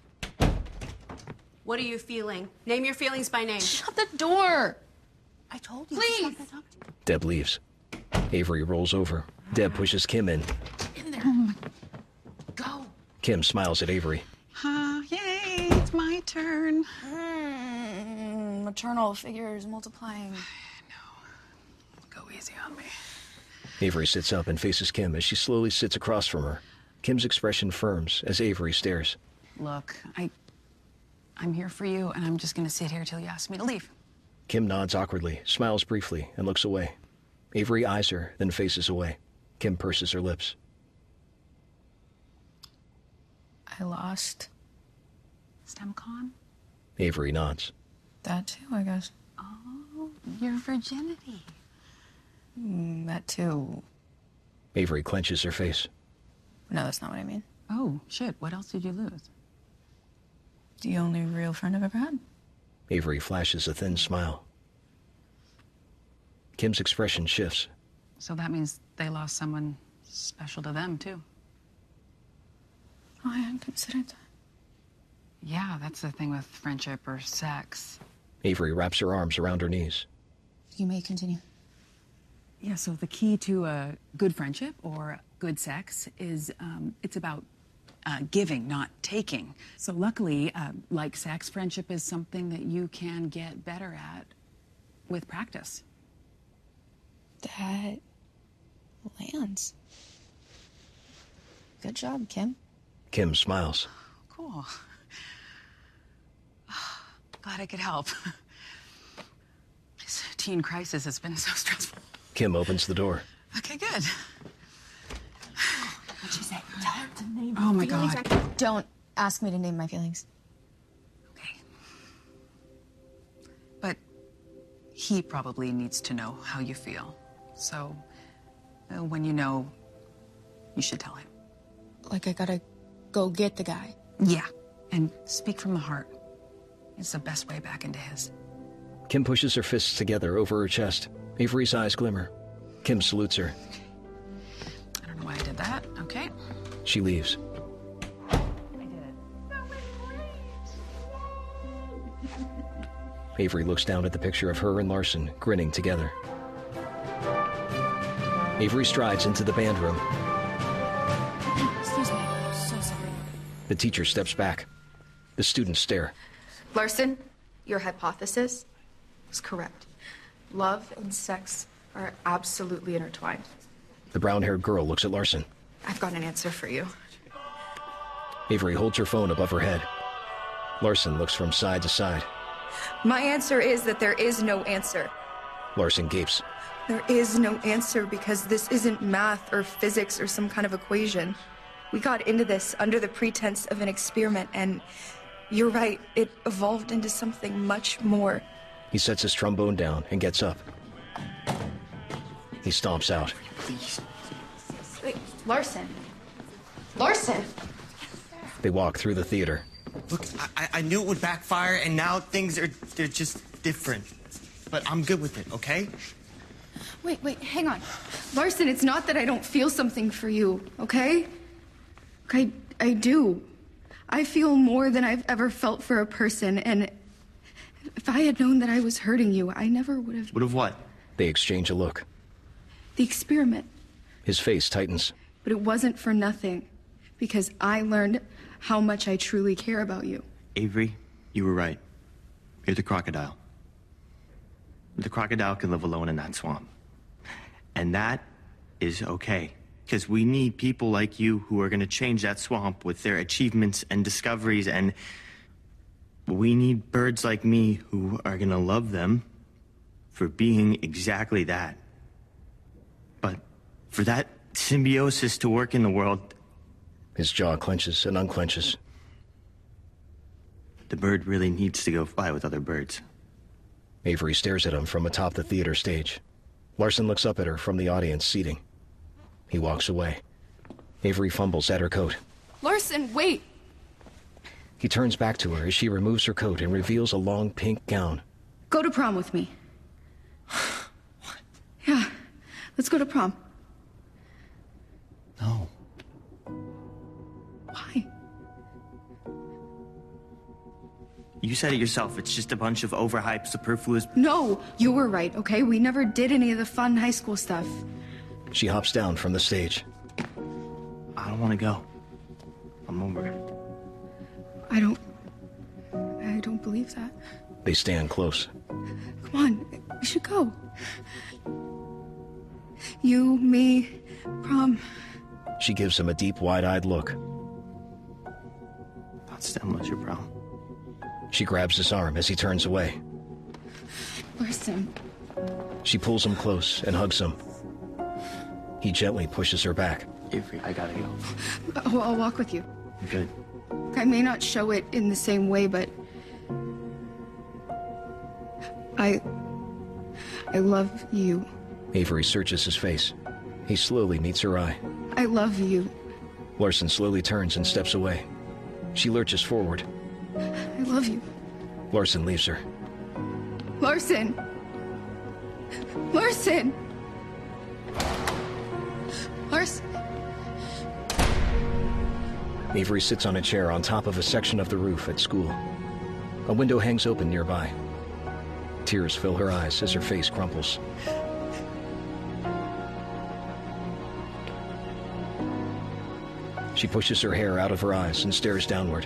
What are you feeling? Name your feelings by name. Shut the door. I told you. Please. Deb leaves. Avery rolls over. Deb pushes Kim in. In there. Oh my... Go. Kim smiles at Avery. Uh, yay, it's my turn. Mm, maternal figures multiplying. Go easy on me. Avery sits up and faces Kim as she slowly sits across from her. Kim's expression firms as Avery stares. Look, I... I'm here for you, and I'm just gonna sit here till you ask me to leave. Kim nods awkwardly, smiles briefly, and looks away. Avery eyes her, then faces away. Kim purses her lips. I lost. STEMCon? Avery nods. That too, I guess. Oh, your virginity. Mm, that too. Avery clenches her face. No, that's not what I mean. Oh, shit, what else did you lose? The only real friend I've ever had. Avery flashes a thin smile. Kim's expression shifts. So that means they lost someone special to them, too. Oh, I hadn't considered that. Yeah, that's the thing with friendship or sex. Avery wraps her arms around her knees. You may continue. Yeah, so the key to a good friendship or good sex is um, it's about uh, giving, not taking. So luckily, uh, like sex, friendship is something that you can get better at with practice. That lands. Good job, Kim. Kim smiles. Cool. Glad I could help. This teen crisis has been so stressful. Kim opens the door. Okay, good. What'd she say? Tell her to name Oh, my feelings. God. Don't ask me to name my feelings. But he probably needs to know how you feel. So uh, when you know, you should tell him. Like I gotta go get the guy. Yeah, and speak from the heart. It's the best way back into his. Kim pushes her fists together over her chest. Avery's eyes glimmer. Kim salutes her. I don't know why I did that. Okay. She leaves. I did it. Avery looks down at the picture of her and Larson, grinning together. Avery strides into the band room. Excuse me. So sorry. The teacher steps back. The students stare. Larson, your hypothesis was correct. Love and sex are absolutely intertwined. The brown-haired girl looks at Larson. I've got an answer for you. Avery holds her phone above her head. Larson looks from side to side. My answer is that there is no answer. Larson gapes. There is no answer because this isn't math or physics or some kind of equation. We got into this under the pretense of an experiment, and you're right, it evolved into something much more. He sets his trombone down and gets up. He stomps out. Please. Wait, Larson. Larson! They walk through the theater. Look, I, I knew it would backfire, and now things are, they're just different. But I'm good with it, okay? Wait, wait, hang on. Larson, it's not that I don't feel something for you, okay? I, I do. I feel more than I've ever felt for a person, and if I had known that I was hurting you, I never would have... Would have what? They exchange a look. The experiment. His face tightens. But it wasn't for nothing, because I learned how much I truly care about you. Avery, you were right. You're the crocodile. The crocodile can live alone in that swamp. And that is okay. Because we need people like you who are going to change that swamp with their achievements and discoveries, and we need birds like me who are going to love them for being exactly that. But for that symbiosis to work in the world... His jaw clenches and unclenches. The bird really needs to go fly with other birds. Avery stares at him from atop the theater stage. Larson looks up at her from the audience seating. He walks away. Avery fumbles at her coat. Larson, wait! He turns back to her as she removes her coat and reveals a long pink gown. Go to prom with me. What? Yeah, let's go to prom. No. Why? You said it yourself. It's just a bunch of overhyped, superfluous... No, you were right, okay? We never did any of the fun high school stuff. She hops down from the stage. I don't want to go. I'm over it. I don't... I don't believe that. They stand close. Come on, we should go. You, me, prom. She gives him a deep, wide-eyed look. Thought STEM was your prom. She grabs his arm as he turns away. Larson. She pulls him close and hugs him. He gently pushes her back. Avery, I gotta go. Oh, I'll walk with you. Good. I may not show it in the same way, but... I... I love you. Avery searches his face. He slowly meets her eye. I love you. Larson slowly turns and steps away. She lurches forward. I love you. Larson leaves her. Larson! Larson! Larson! Avery sits on a chair on top of a section of the roof at school. A window hangs open nearby. Tears fill her eyes as her face crumples. She pushes her hair out of her eyes and stares downward.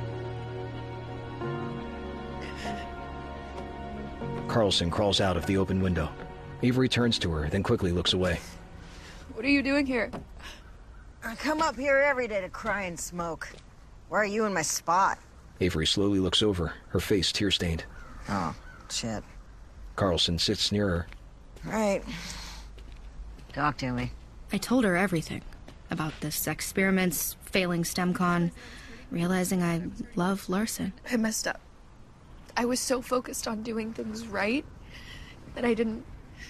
Carlson crawls out of the open window. Avery turns to her, then quickly looks away. What are you doing here? I come up here every day to cry and smoke. Why are you in my spot? Avery slowly looks over, her face tear-stained. Oh, shit. Carlson sits near her. Right. Talk to me. I told her everything. About the sex experiments, failing STEMCon, realizing I love Larson. I messed up. I was so focused on doing things right that I didn't...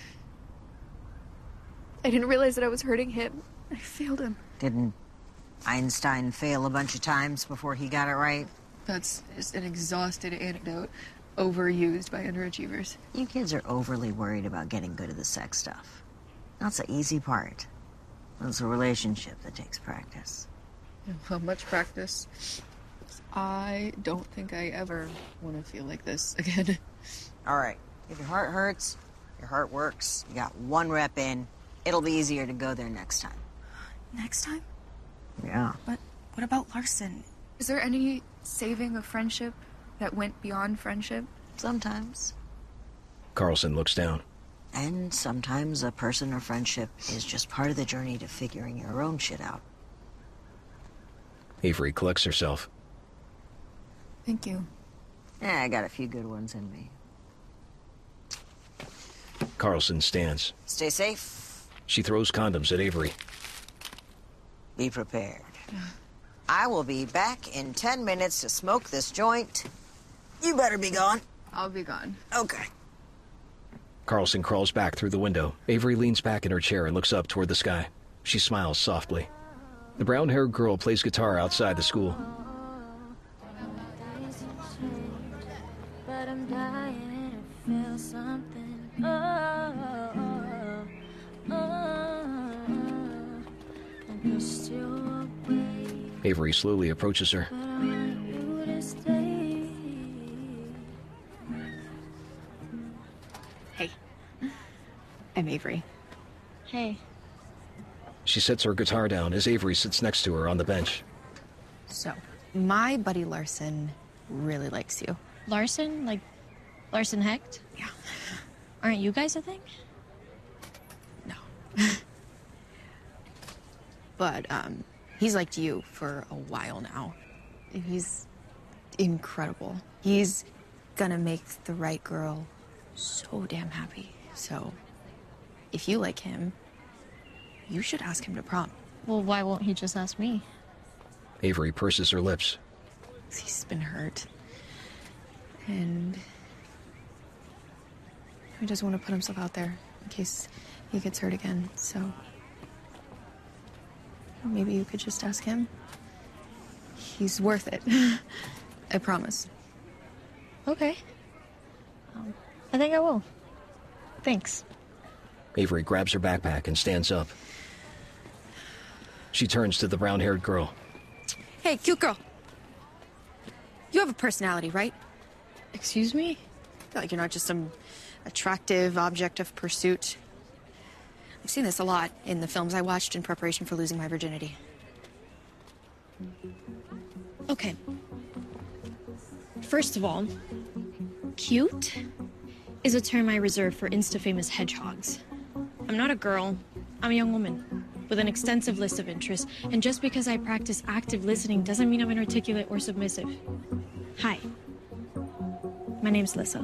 I didn't realize that I was hurting him. I failed him. Didn't Einstein fail a bunch of times before he got it right? That's just an exhausted anecdote, overused by underachievers. You kids are overly worried about getting good at the sex stuff. That's the easy part. It's a relationship that takes practice. Well, much practice. I don't think I ever want to feel like this again. All right. If your heart hurts, your heart works. You got one rep in. It'll be easier to go there next time. Next time? Yeah. But what about Larson? Is there any saving a friendship that went beyond friendship? Sometimes. Carlson looks down. And sometimes a person or friendship is just part of the journey to figuring your own shit out. Avery collects herself. Thank you. Yeah, I got a few good ones in me. Carlson stands. Stay safe. She throws condoms at Avery. Be prepared. I will be back in ten minutes to smoke this joint. You better be gone. I'll be gone. Okay. Carlson crawls back through the window. Avery leans back in her chair and looks up toward the sky. She smiles softly. The brown-haired girl plays guitar outside the school. But I'm dying to feel something. Oh, oh, oh, and you're still away. Avery slowly approaches her. But I want you to stay. Hey, I'm Avery. Hey. She sets her guitar down as Avery sits next to her on the bench. So, my buddy Larson really likes you. Larson? Like Larson Hecht? Yeah. Aren't you guys a thing? No. But, um, he's liked you for a while now. And he's incredible. He's gonna make the right girl so damn happy. So, if you like him, you should ask him to prom. Well, why won't he just ask me? Avery purses her lips. He's been hurt. And he doesn't want to put himself out there in case he gets hurt again. So maybe you could just ask him. He's worth it. I promise. Okay. Um, I think I will. Thanks. Avery grabs her backpack and stands up. She turns to the brown-haired girl. Hey, cute girl. You have a personality, right? Excuse me? Like you're not just some attractive object of pursuit. I've seen this a lot in the films I watched in preparation for losing my virginity. Okay. First of all, cute is a term I reserve for insta-famous hedgehogs. I'm not a girl. I'm a young woman with an extensive list of interests, and just because I practice active listening doesn't mean I'm inarticulate or submissive. Hi. My name's Lissa.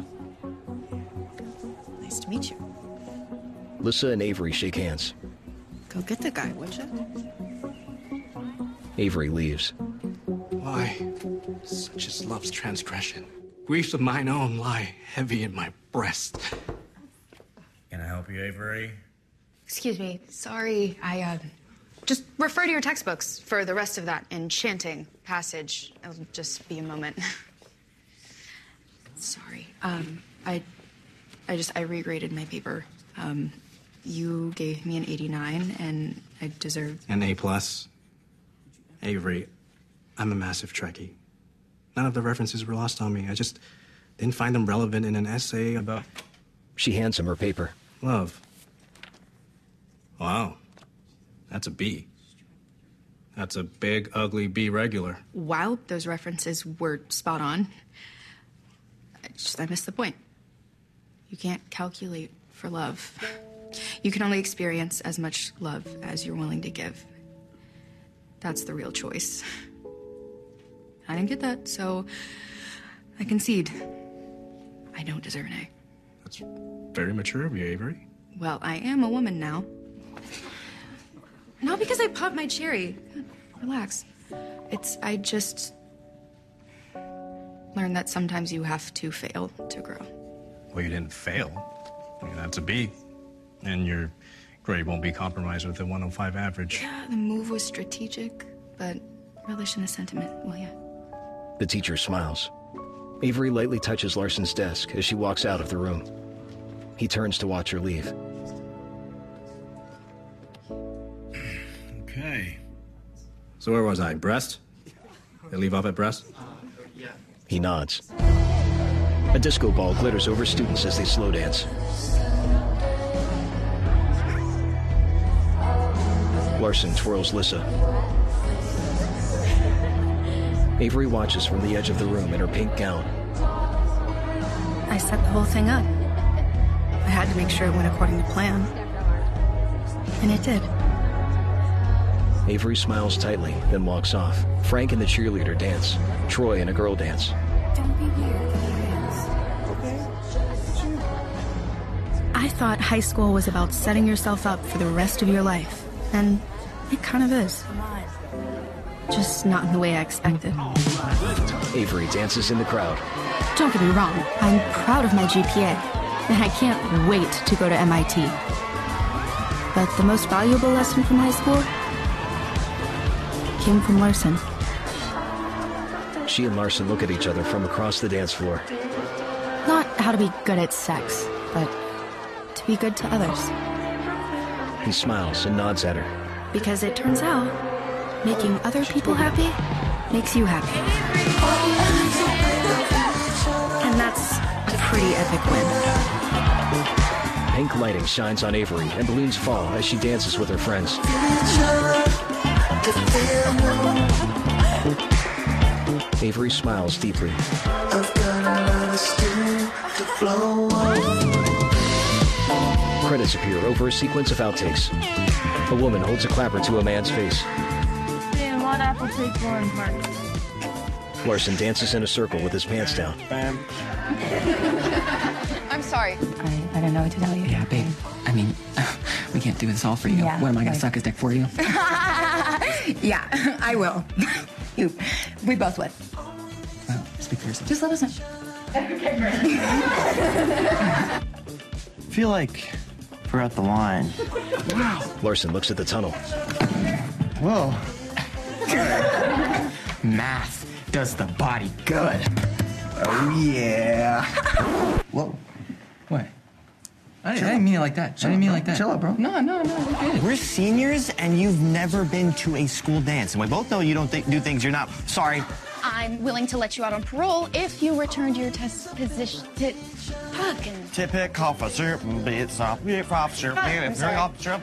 Nice to meet you. Lissa and Avery shake hands. Go get the guy, would you? Avery leaves. Why? Such is love's transgression. Griefs of mine own lie heavy in my breast. Can I help you, Avery? Excuse me. Sorry. I, uh, just refer to your textbooks for the rest of that enchanting passage. It'll just be a moment. Sorry. Um, I, I just, I regraded my paper. Um, you gave me an eighty-nine, and I deserve... An A plus. Avery, I'm a massive Trekkie. None of the references were lost on me. I just didn't find them relevant in an essay about... She hands him her paper. Love. Wow. That's a B. That's a big, ugly B regular. While those references were spot on, I just, I missed the point. You can't calculate for love. You can only experience as much love as you're willing to give. That's the real choice. I didn't get that, so I concede. I don't deserve an A. That's very mature of you, Avery. Well, I am a woman now. Not because I popped my cherry. Relax. It's, I just learned that sometimes you have to fail to grow. Well, you didn't fail. I mean, that's a B. And your grade won't be compromised with a one oh five average. Yeah, the move was strategic, but relish in the sentiment, will ya? The teacher smiles. Avery lightly touches Larson's desk as she walks out of the room. He turns to watch her leave. Okay. So where was I? Breast? They leave off at breast? Yeah. He nods. A disco ball glitters over students as they slow dance. Larson twirls Lissa. Avery watches from the edge of the room in her pink gown. I set the whole thing up. I had to make sure it went according to plan. And it did. Avery smiles tightly, then walks off. Frank and the cheerleader dance. Troy and a girl dance. Don't be weird. I thought high school was about setting yourself up for the rest of your life, and it kind of is. Just not in the way I expected. Avery dances in the crowd. Don't get me wrong, I'm proud of my G P A, and I can't wait to go to M I T. But the most valuable lesson from high school came from Larson. She and Larson look at each other from across the dance floor. Not how to be good at sex, but to be good to others. He smiles and nods at her. Because it turns out, making other people happy makes you happy. And that's a pretty epic win. Pink lighting shines on Avery, and balloons fall as she dances with her friends. Avery smiles deeply. Credits appear over a sequence of outtakes. A woman holds a clapper to a man's face. Dan, what apple take one part? Larson dances in a circle with his pants down. I'm sorry. I, I don't know what to tell you. Yeah, babe. I mean, we can't do this all for you. Yeah, what, am I going like- to suck his dick for you? Yeah, I will. You, we both would. Well, speak for yourself. Just let us know. I feel like we're at the line. Wow. Larson looks at the tunnel. Whoa. Math does the body good. Oh, yeah. Whoa. What? I, I didn't mean it like that. I didn't mean it like that. Chill out, bro. No, no, no, we're good. We're seniors, and you've never been to a school dance. And we both know you don't th- do things you're not. Sorry. I'm willing to let you out on parole if you return to your test position. To fucking. Typical officer, it's off, it's officer, it's officer,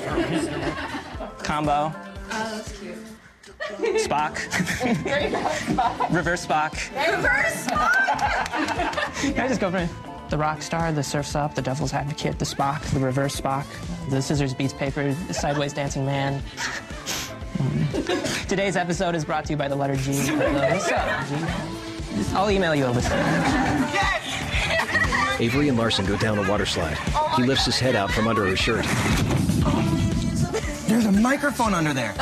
Combo. Oh, that's cute. Spock. Reverse Spock. Reverse Can I just go for it? The rock star, the surf's up, the devil's advocate, the Spock, the reverse Spock, the scissors beats paper, the sideways dancing man. Mm. Today's episode is brought to you by the letter G. What's up, G? I'll email you a list. Avery and Larson go down a water slide. He lifts his head out from under his shirt. There's a microphone under there.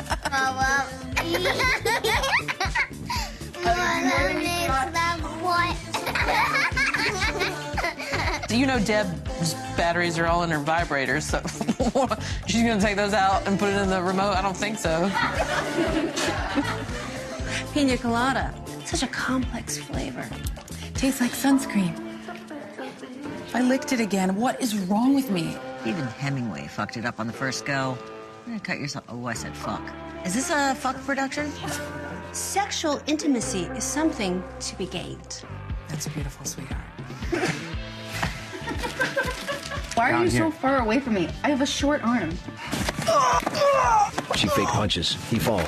Do you know Deb's batteries are all in her vibrators, so she's gonna take those out and put it in the remote? I don't think so. Pina colada. Such a complex flavor. Tastes like sunscreen. I licked it again. What is wrong with me? Even Hemingway fucked it up on the first go. You're gonna cut yourself. Oh, I said fuck. Is this a fuck production? Sexual intimacy is something to be gained. That's beautiful, sweetheart. Why are Down you here. so far away from me? I have a short arm. She fake punches. He falls.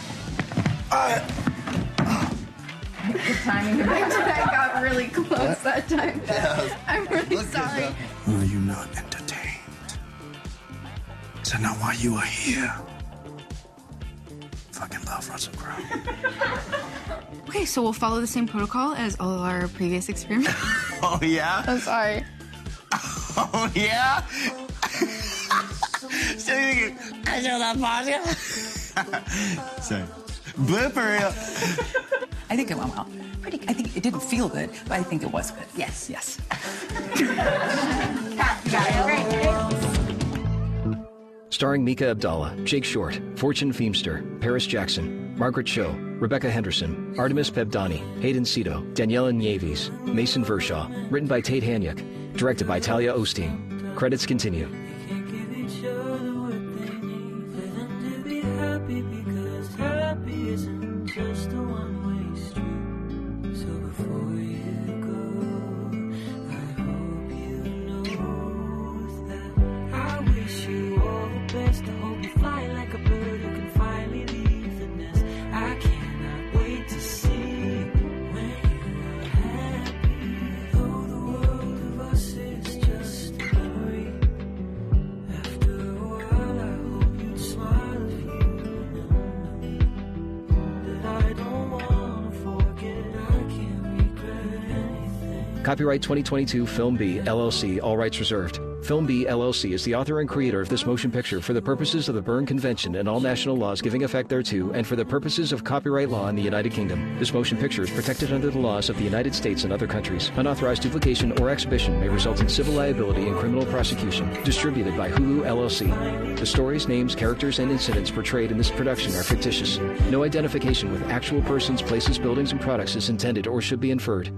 Good timing. I got really close that time. I'm really sorry. Are you not entertained? Is that not why you are here? Fucking love Russell Crowe. Okay, so we'll follow the same protocol as all of our previous experiments. Oh, yeah? I'm sorry. Oh, yeah? So you can... I know that podcast. Sorry. Blooper. I think it went well. Pretty. I think it didn't feel good, but I think it was good. Yes, yes. Starring Mika Abdallah, Jake Short, Fortune Feimster, Paris Jackson, Margaret Cho, Rebecca Henderson, Artemis Pebdani, Hayden Cito, Daniela Nieves, Mason Verschaw. Written by Tate Hanyuk. Directed by Talia Osteen. Credits continue. Copyright twenty twenty-two Film B, L L C, all rights reserved. Film B, L L C is the author and creator of this motion picture for the purposes of the Berne Convention and all national laws giving effect thereto, and for the purposes of copyright law in the United Kingdom. This motion picture is protected under the laws of the United States and other countries. Unauthorized duplication or exhibition may result in civil liability and criminal prosecution. Distributed by Hulu, L L C. The stories, names, characters, and incidents portrayed in this production are fictitious. No identification with actual persons, places, buildings, and products is intended or should be inferred.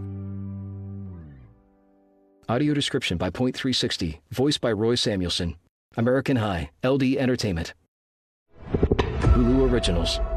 Audio description by Point three sixty. Voiced by Roy Samuelson. American High. L D Entertainment. Hulu Originals.